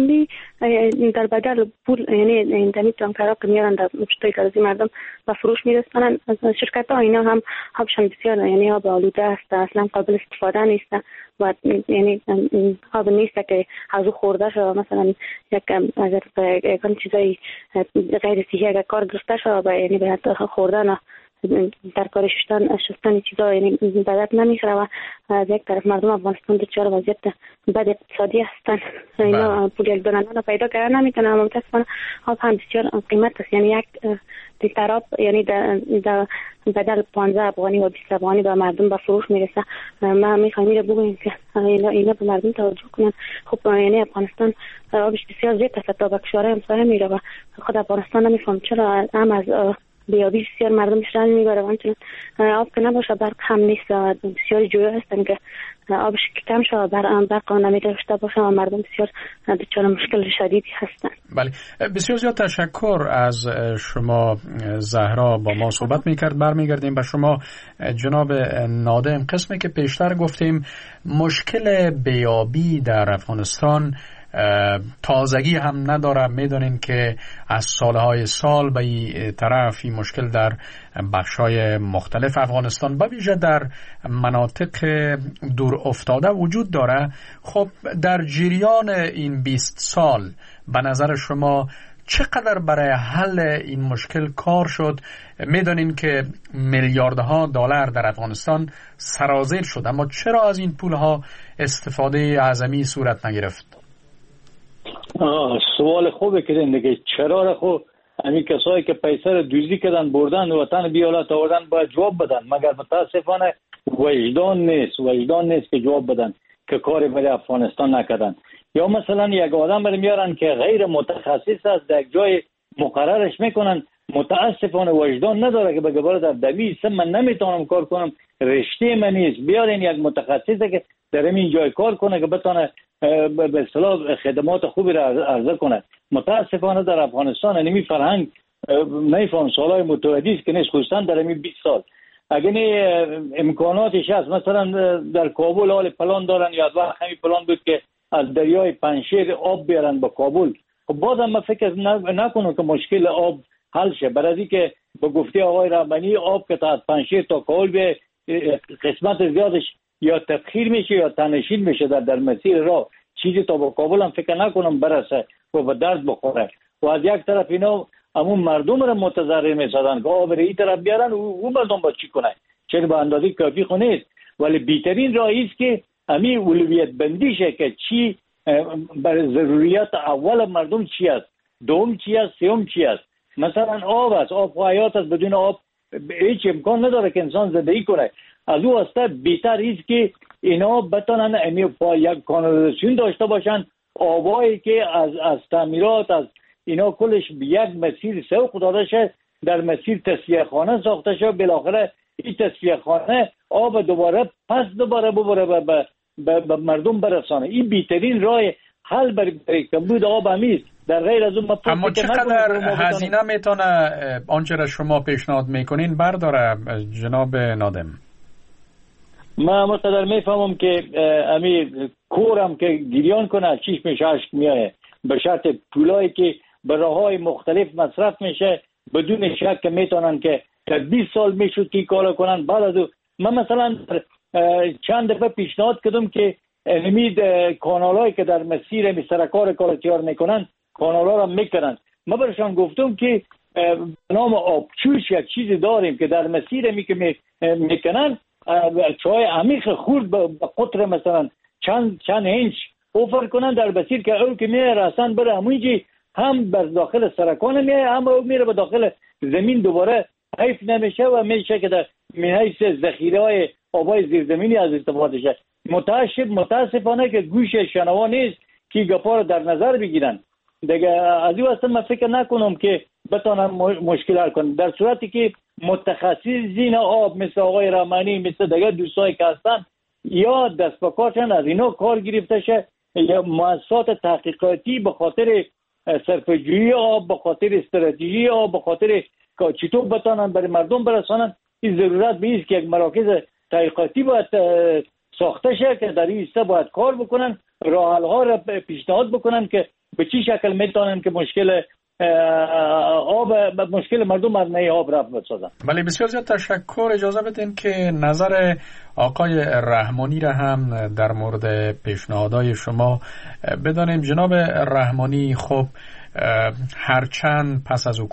در بدل پول، یعنی اینترنت تانکرها که میارن در مشتای کارزی مردم و فروش میرسونن. شرکت ها اینا هم آبشان بسیار یعنی آب آلوده است، اصلا قابل استفاده نیست و یعنی آب نیست که از او خورده شد. مثلا اگر یکان چیزای غیر صحی اگر کار گرفته شد یعنی به خوردن در کار شستن چیزا یعنی بدت نمیخوره و از یک طرف مردم افغانستان دچار وضعیت بد اقتصادی هستن. اینا پول یک دونن پیدا کردن نمیتونن. متاسفانه آب هم بسیار قیمت است، یعنی یک لیتر آب یعنی در بدل 15 افغانی و 20 افغانی به مردم به فروش میرسه. ما میخوایم اینو بگویم که اینا به مردم توجه کنن. خب یعنی افغانستان آبش بسیار زیاد است تا به کشورهای همسایه میره و خود افغانستان نمیفهم چرا هم از بیابی بسیار مردم شرن میبره و همچنان آب که نباشه برق هم نیست و بسیار جویا هستن که آبش که کم شد برق نمیداشته باشه و مردم بسیار دچار مشکل شدیدی هستن. بله، بسیار زیاد تشکر از شما زهرا. با ما صحبت میکرد. برمیگردیم به شما جناب نادم. قسمی که پیشتر گفتیم مشکل بیابی در افغانستان تازگی هم نداره. میدونین که از سالهای سال به این طرف این مشکل در بخشای مختلف افغانستان به ویژه در مناطق دور افتاده وجود داره. خب در جریان این 20 سال به نظر شما چقدر برای حل این مشکل کار شد؟ میدونین که میلیاردها دلار در افغانستان سرازیر شد، اما چرا از این پولها استفاده اعظمی صورت نگرفت؟ سوال خوبه کردین دیگه. چرا را خو همین کسایی که پیسه را دزدی کردن بردن وطن بیالات آوردن باید جواب بدن، مگر متاسفانه وجدان نیست که جواب بدن که کاری برای افغانستان نکردن. یا مثلا یک آدم رو میارن که غیر متخصص است در یک جای مقررش میکنن، متاسفانه وجدان نداره که بگه برادر در اسم من نمیتونم کار کنم، رشته من نیست، بیارین یک متخصص که در این جای کار کنه که بتونه به اصطلاح خدمات خوبی را عرضه کنه. متاسفانه در افغانستان نمی فرهنگ نمیفهم سالهای متعدی است که نیست، خصوصا در این 20 سال. اگر امکاناتش هست، مثلا در کابل حال پلان دارن، یا وقت همین پلان بود که از دریای پنشیر آب بیارن به کابل. خب بازم من فکر نکنم که مشکل آب حل شه. برای که به گفته آقای رحمانی آب که تا از پنشیر تا کابل به قسمت زیادش یا تبخیر میشه یا تنشین میشه در مسیر راه، چیزی تا به کابل هم فکر نکنم برسه و به درد بخوره. و از یک طرف اینا همون مردم را متضرر میسازن که آب این طرف بیارن و مردم با چی کنه، چرا به اندازه کافی خو نیست. ولی بهترین راهی است که همین اولویت بندی شه که چی برای ضروریات اول مردم چی است، دوم چی است، سوم چی است. مثلا آب است، آب حیات است، بدون آب هیچ امکان نداره که انسان زندگی کنه. از او واسطه بهتر است که اینا بتونن یک کانالیزاسیون داشته باشن، آبایی که از تعمیرات از اینا کلش یک مسیر سوق داده شه، در مسیر تصفیه خانه ساخته شه، بالاخره این تصفیه خانه آب دوباره ببره به مردم برسانه. این بهترین راه حل برای کمبود آب همیست. در غیر از اون اما چقدر هزینه میتونه آنچه را شما پیشنهاد میکنین برداره جناب نادم؟ ما مقدر میفهمم که امی کورم که گریان کنه چشمش اشک میایه به شرط پولایی که به راههای مختلف مصرف میشه بدون شک که میتونن که 20 سال میشد که کار کنن. بعد از من مثلا چند دفعه پیشنهاد کردم که امید کانالایی که در مسیر سرکار کار تیار میکنن کانالا را میکنن. ما برشان گفتم که نام آبچوش یک چیزی داریم که در مسیر میکنن چای عمیق خورد به قطر مثلا چند اینچ اوفر کنن در مسیر که او که میره اصلا بره همونجی هم بر داخل سرکان میره هم او میره به داخل زمین دوباره حیف نمیشه و میشه که در حیث ذخیره های آبای زیرزمینی از استفاده شه. متاسفانه که گوش شنوا نیست که گپا رو در نظر بگیرن دیگه. از این واسه من فکر نکنم که بتونم مشکل حل کنم. در صورتی که متخصصین آب مثل آقای رحمانی مثل دیگه دوستایی که هستن یا دست به کارشن از اینا کار گرفته شه یا مؤسسات تحقیقاتی به خاطر صرفه‌جویی آب، به خاطر استراتژی آب، به خاطر چطور بتونن برای مردم برسانن. این ضرورت به است که یک مراکز تحقیقاتی باید ساخته شه که در این حصه باید کار بکنن، راه حل‌ها را پیشنهاد بکنن که به چه شکل میتونن که مشکل مردم از نهی آب رفع بسازن. بله بسیار زیاد تشکر. اجازه بدین که نظر آقای رحمانی را هم در مورد پیشنهادهای شما بدانیم. جناب رحمانی، خب هرچند پس از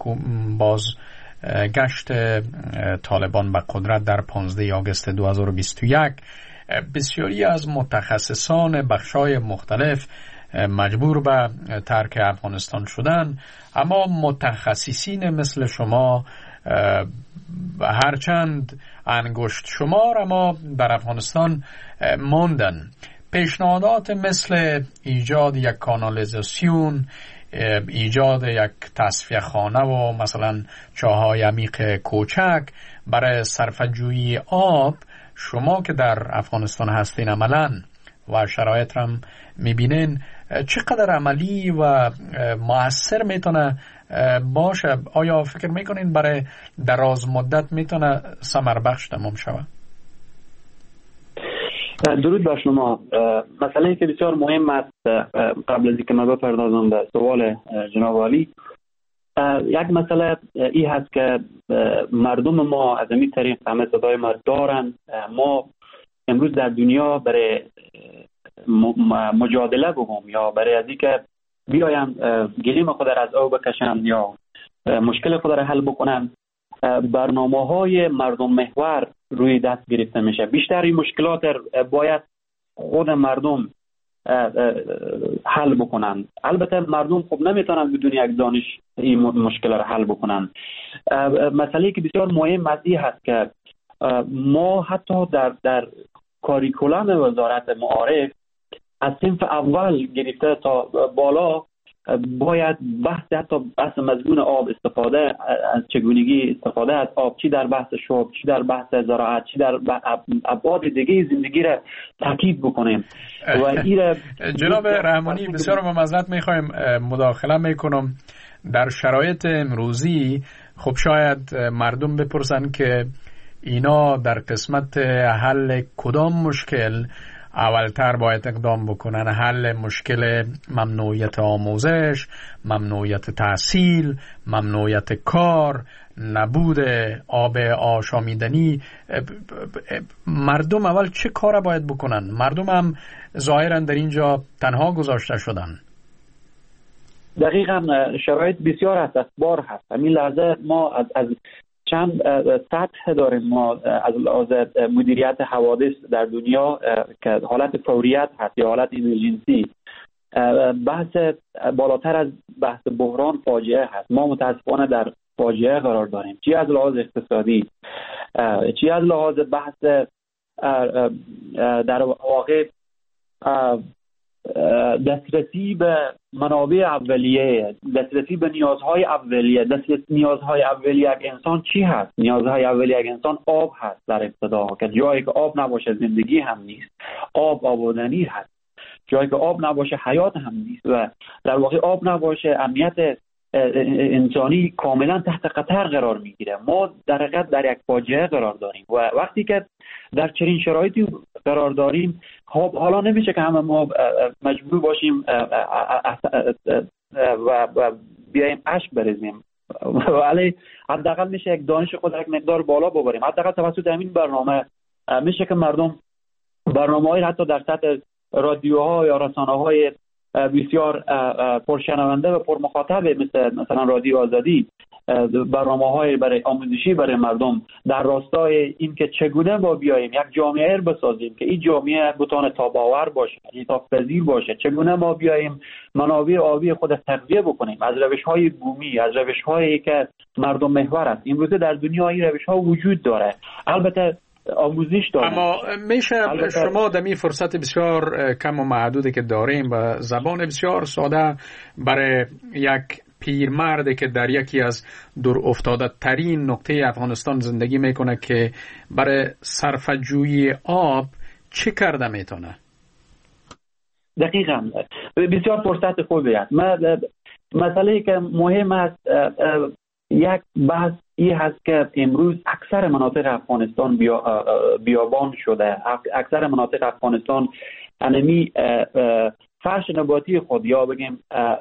گشت طالبان به قدرت در 15 آگوست 2021 بسیاری از متخصصان بخشای مختلف مجبور به ترک افغانستان شدن، اما متخصصین مثل شما هرچند انگشت شمار اما در افغانستان ماندن. پیشنهادات مثل ایجاد یک کانالیزاسیون، ایجاد یک تصفیه خانه و مثلا چاهای عمیق کوچک برای صرفه‌جویی آب، شما که در افغانستان هستین عملاً و شرایط را میبینین، چقدر عملی و مؤثر میتونه باشه؟ آیا فکر میکنین برای دراز مدت میتونه ثمر بخش تمام شود؟ درود بر شما. مسئله که بسیار مهم است، قبل از اینکه من بپردازم به سوال جناب عالی، یک مسئله این هست که مردم ما از این طریق همه صدای ما دارن. ما امروز در دنیا برای مجادله بگم یا برای از اینکه بیایم گلیم خود را از آب بکشم یا مشکل خود را حل بکنم، برنامه‌های مردم محور روی دست گرفته میشه. بیشتر این مشکلات باید خود مردم حل بکنن. البته مردم خب نمیتونن بدون یک دانش این مشکل را حل بکنن. مسئله که بسیار مهم این هست که ما حتی در کاریکولم وزارت معارف از صنف اول گرفته تا بالا باید حتی بحث مضمون آب، استفاده از چگونگی استفاده از آب، چی در بحث شرب، چی در بحث زراعت، چی در ابعاد دیگه زندگی را تاکید بکنیم. و جناب رحمانی، بسیار معذرت میخوایم مداخله میکنم. در شرایط امروزی خب شاید مردم بپرسن که اینا در قسمت حل کدام مشکل اولتر باید اقدام بکنن؟ حل مشکل ممنوعیت آموزش، ممنوعیت تحصیل، ممنوعیت کار، نبود آب آشامیدنی. مردم اول چه کار باید بکنن؟ مردم هم ظاهرا در اینجا تنها گذاشته شدن. دقیقاً شرایط بسیار اساسبار هست. همین لحظه ما از چند سطح داریم. ما از لحاظ مدیریت حوادث در دنیا که حالت فوریت هست یا حالت ایمرجنسی، بحث بالاتر از بحث بحران فاجعه هست. ما متاسفانه در فاجعه قرار داریم، چی از لحاظ اقتصادی، چی از لحاظ بحث در واقع دسترسی به منابع اولیه، دسترسی به نیازهای اولیه. نیازهای اولیه یک انسان چی هست؟ نیازهای اولیه یک انسان آب هست در ابتدا، که جایی که آب نباشه زندگی هم نیست. آب آبادانی هست. جایی که آب نباشه حیات هم نیست و در واقع آب نباشه امنیت انسانی کاملا تحت خطر قرار میگیره. ما در حقیقت در یک فاجعه قرار داریم و وقتی که در چنین شرایطی قرار داریم. خب حالا نمیشه که همه ما مجبور باشیم و بیایم اشک بریزیم، ولی حداقل میشه یک دانش خود یک مقدار بالا ببریم. حداقل توسط همین برنامه میشه که مردم برنامه‌های حتی در سطح رادیوها یا رسانه‌های بسیار پرشنونده و پرمخاطب مثلا رادیو آزادی، برنامه‌های برای آموزشی برای مردم در راستای این که چگونه ما بیاییم یک جامعه بسازیم که این جامعه بتونه تاب‌آور باشه، انعطاف‌پذیر باشه، چگونه ما بیاییم منابع آبی خود تغذیه بکنیم از روش‌های بومی، از روش‌هایی که مردم محور است. امروزه در دنیا این روش‌ها وجود داره، البته آموزش داره. اما میشه شما دمی فرصت بسیار کم و محدودی که داریم و زبان بسیار ساده برای یک پیرمردی که در یکی از دور افتاده ترین نقطه افغانستان زندگی میکنه که برای صرفه‌جویی آب چه کرده میتونه؟ دقیقاً بسیار فرصت خوبی است. مسئله که مهم است، یک بحث این هست که امروز اکثر مناطق افغانستان بیابان شده. اکثر مناطق افغانستان انمی فرش نباتی خود یا بگیم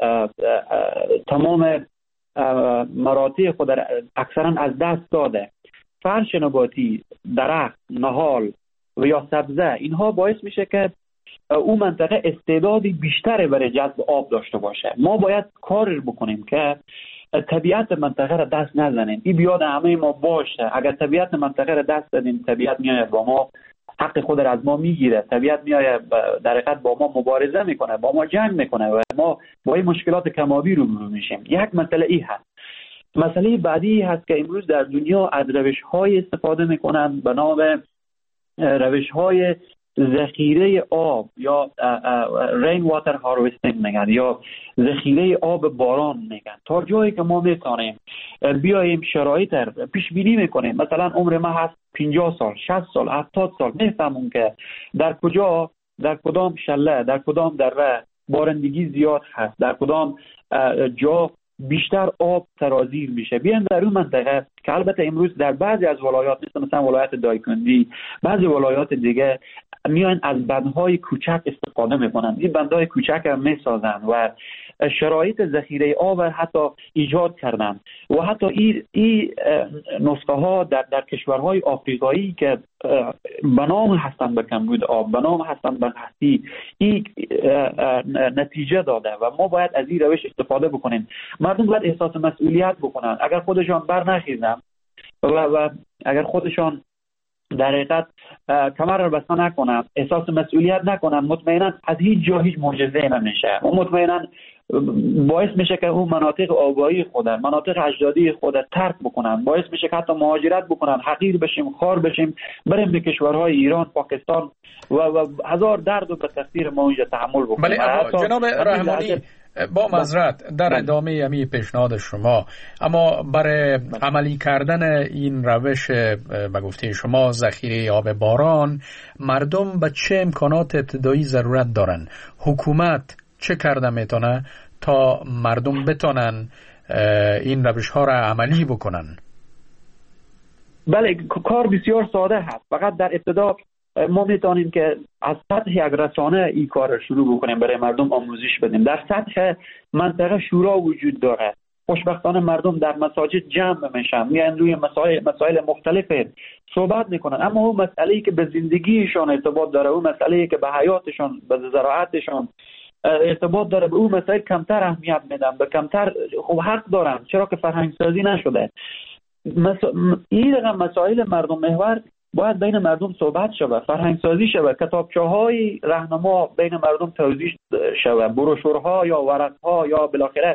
تمام مراتع خود اکثرا از دست داده. فرش نباتی، درخت، نهال و یا سبزه، اینها باعث میشه که اون منطقه استعدادی بیشتری برای جذب آب داشته باشه. ما باید کار بکنیم که طبیعت منطقه را دست نزنیم. این بیاد همه ما باشه. اگر طبیعت منطقه را دست دادیم، طبیعت میاد با ما حق خود را از ما میگیره. طبیعت میاد در حقیقت با ما مبارزه میکنه، با ما جنگ میکنه و ما با این مشکلات کمابی روبرو میشیم. یک مسئله این هست. مسئله بعدی هست که امروز در دنیا از روش‌های استفاده میکنن به نام روش‌های ذخیره آب یا رین واتر هاروستینگ میگن یا ذخیره آب باران میگن. تا جایی که ما میتونیم بیاییم شرایط پیش بینی میکنیم. مثلا عمر ما هست 50 سال، 60 سال، 70 سال، میفهمون که در کجا، در کدام شله، در کدام دره بارندگی زیاد هست، در کدام جا بیشتر آب سرازیر میشه. بیایم در اون منطقه که البته امروز در بعضی از ولایات مثلا ولایت دایکندی، بعضی ولایات دیگه میان از بندهای کوچک استفاده میکنن. این بندهای کوچک هم میسازن و شرایط ذخیره آب حتی ایجاد کردن و حتی این نسخه ها در کشورهای آفریقایی که بنام هستند به کمبود آب، بنام هستند به هستی، این نتیجه داده و ما باید از این روش استفاده بکنیم. مردم باید احساس مسئولیت بکنن. اگر خودشان برنخیزن و اگر خودشان در حقیقت کمر را بسته نکنن، احساس مسئولیت نکنن، مطمئنا از هیچ جا هیچ معجزه‌ای نمیشه و مطمئنا باعث میشه که اون مناطق آبایی خود، مناطق اجدادی خود ترک بکنن، باعث میشه که حتی مهاجرت بکنن، حقیر بشیم، خار بشیم، بریم به کشورهای ایران، پاکستان و هزار درد و تاثیر ما اونجا تحمل بکنیم. بله جناب رحمانی، با معذرت در ادامه همی پیشنهاد شما، اما برای عملی کردن این روش به گفته شما ذخیره آب باران، مردم به چه امکانات ابتدایی ضرورت دارن؟ حکومت چه کرده میتونه تا مردم بتونن این روش ها را عملی بکنن؟ بله، کار بسیار ساده هست. فقط در ابتدا ما میتونیم که از سطح یک رسانه این کار رو شروع بکنیم، برای مردم آموزش بدیم. در سطح منطقه شورا وجود داره. خوشبختانه مردم در مساجد جمع میشن، میان روی مسائل مختلف صحبت میکنن، اما اون مسئله‌ای که به زندگیشان ارتباط داره، اون مسئله‌ای که به حیاتشان، به زراعتشان ارتباط داره، به اون مسائل کمتر اهمیت میدن، به کمتر خب حق دارن، چرا که فرهنگ سازی نشده. این رقم مسائل مردم محور باید بین مردم صحبت شود، فرهنگ سازی شود، کتابچه‌های راهنما بین مردم توزیع شود، بروشورها یا ورقها یا بالاخره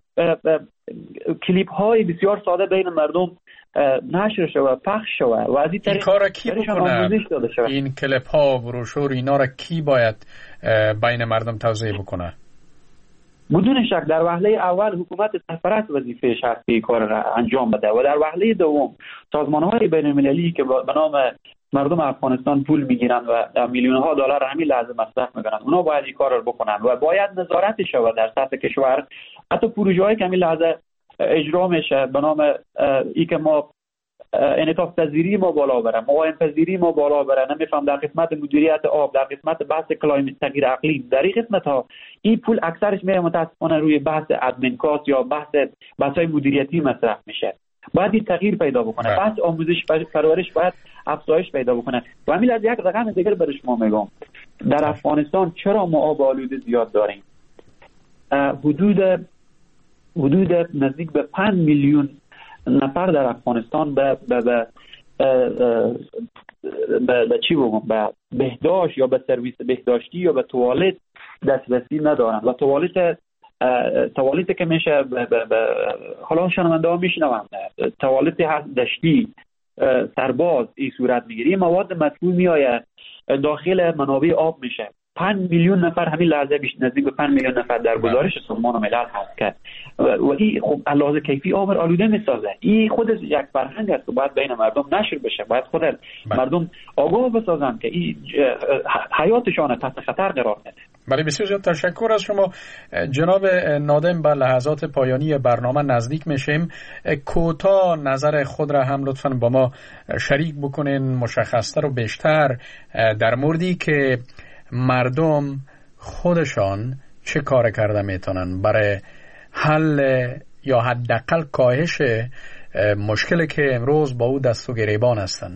کلیپ های بسیار ساده بین مردم نشر شود، پخش شود و از این طریق کار کی بکنه؟ این کلیپ ها و بروشور اینا را کی باید بین مردم توزیع بکنه؟ بدون شک در وهله اول حکومت سرپرست وظیفه‌اش هست که این کار را انجام بده و در وهله دوم سازمان‌های بین‌المللی که به نام مردم افغانستان پول میگیرن و میلیون‌ها دلار همین لحظه مصرف میکنن، اونا باید این کار رو بکنن و باید نظارت شود در سطح کشور. حتی پروژه‌ای که همین لحظه اجرا میشه به نام ای که ما انعطاف پذیری ما بالا بره، مقاومت پذیری ما بالا بره، نمیفهم در قسمت مدیریت آب، در قسمت بحث کلایمت تغییر اقلیم، در این قسمت ها این پول اکثرش میره متاسفانه روی بحث ادمین کاست یا بحث‌های مدیریتی مصرف میشه. باید این تغییر پیدا بکنه. بحث آموزش پرورش باید افزایش پیدا بکنه. و همین از یک رقم دیگر برای شما میگم، در افغانستان چرا ما آب آلوده زیاد داریم؟ حدود نزدیک به 5 میلیون نفر در افغانستان به چی بگم، به بهداشت یا به سرویس بهداشتی یا به توالت دسترسی ندارن و توالتی که میشه حالا شنونده ها میشنون توالت دشتی سرباز این صورت میگیری، مواد مطبوع میآید داخل منابع آب میشه. 5 میلیون نفر همین لحظه نزدیک به 5 میلیون نفر در گزارش سازمان ملل هست که و این خب علاوه کیفی آب آلوده میسازه. این خودش یک فرهنگ است که باید بین مردم نشر بشه، باید خود مردم آگاه بسازن که این حیاتشان تحت خطر قرار میده. بله، بسیار زیاد تشکر از شما جناب نادم. به لحظات پایانی برنامه نزدیک میشیم. کوتاه نظر خود را هم لطفاً با ما شریک بکنین، مشخصتر و بیشتر در موردی که مردم خودشان چه کار کرده میتونن برای حل یا حداقل کاهش مشکلی که امروز با او دست و گریبان هستن.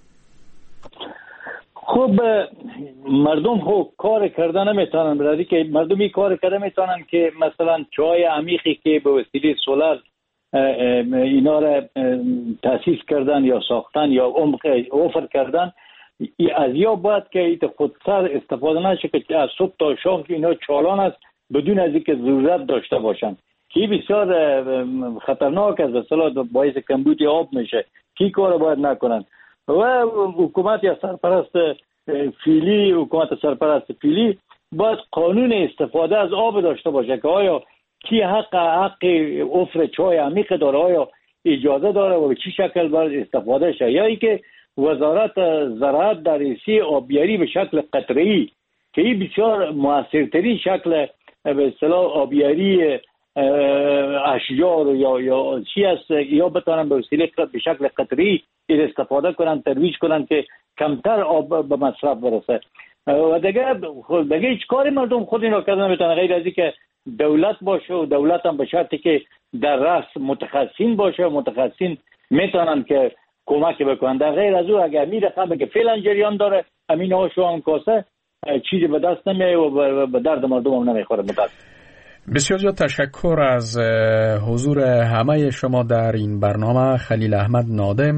خب مردم کار کرده نمیتونن، برای که مردمی کار کرده میتونن که مثلا چای عمیقی که به وسیله سولار اینا را تاسیس کردن یا ساختن یا اوفر کردن، از یا باید که ایت خودسر استفاده نشه که از صبح تا شام که اینا چالان است بدون از اینکه ضرورت داشته باشن، که بسیار خطرناک است، مثلا باعث کمبود آب میشه. کی کار باید نکنن و حکومت یا سرپرست فعلی باید قانون استفاده از آب داشته باشه که آیا کی حق افر چای عمیق داره، آیا اجازه داره و به چی شکل باید استفاده شه، یا اینکه وزارت زراعت در ریسی آبیاری به شکل قطره‌ای که این بسیار موثرترین شکل به اصطلاح آبیاری اشجار یا چی است، یا بتونن به وسیله به شکل قطره‌ای این استفاده کنن، ترویج کنن که کمتر آب به مصرف برسه. و دیگه هیچ کاری مردم خود اینا کردن نمیتونن غیر از اینکه دولت باشه و دولت هم به شرطی که در رأس متخصصین باشه و متخصصین میتونن که کمک بکنن. در غیر از او اگر میره خبر که فعلا جریان داره همین ها شو هم کاسه چیزی به دست نمیه و به درد مردم هم نمیخوره. بسیار زیاد تشکر از حضور همه شما در این برنامه. خلیل احمد نادم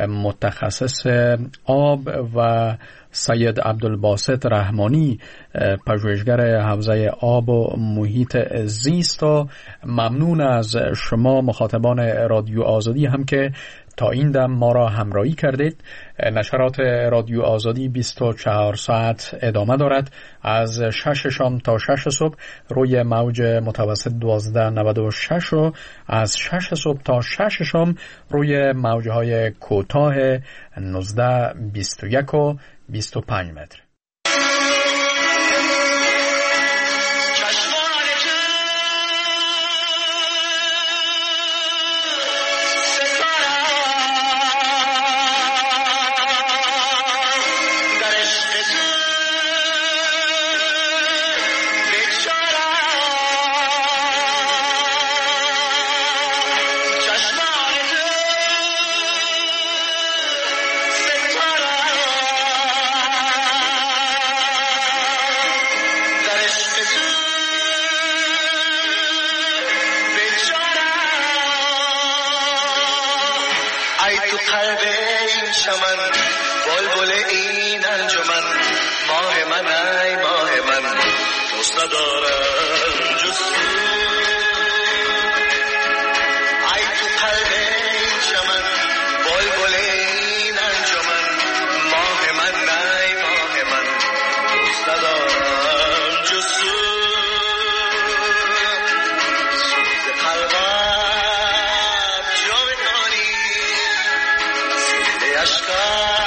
متخصص آب و سید عبدالباسط رحمانی پژوهشگر حوزه آب و محیط زیست. و ممنون از شما مخاطبان رادیو آزادی هم که تا این دم ما را همراهی کردید. نشرات رادیو آزادی 24 ساعت ادامه دارد، از 6 شام تا 6 صبح روی موج متوسط 1296 و از 6 صبح تا 6 شام روی موجهای کوتاه 19 21 و 25 متر. Ashka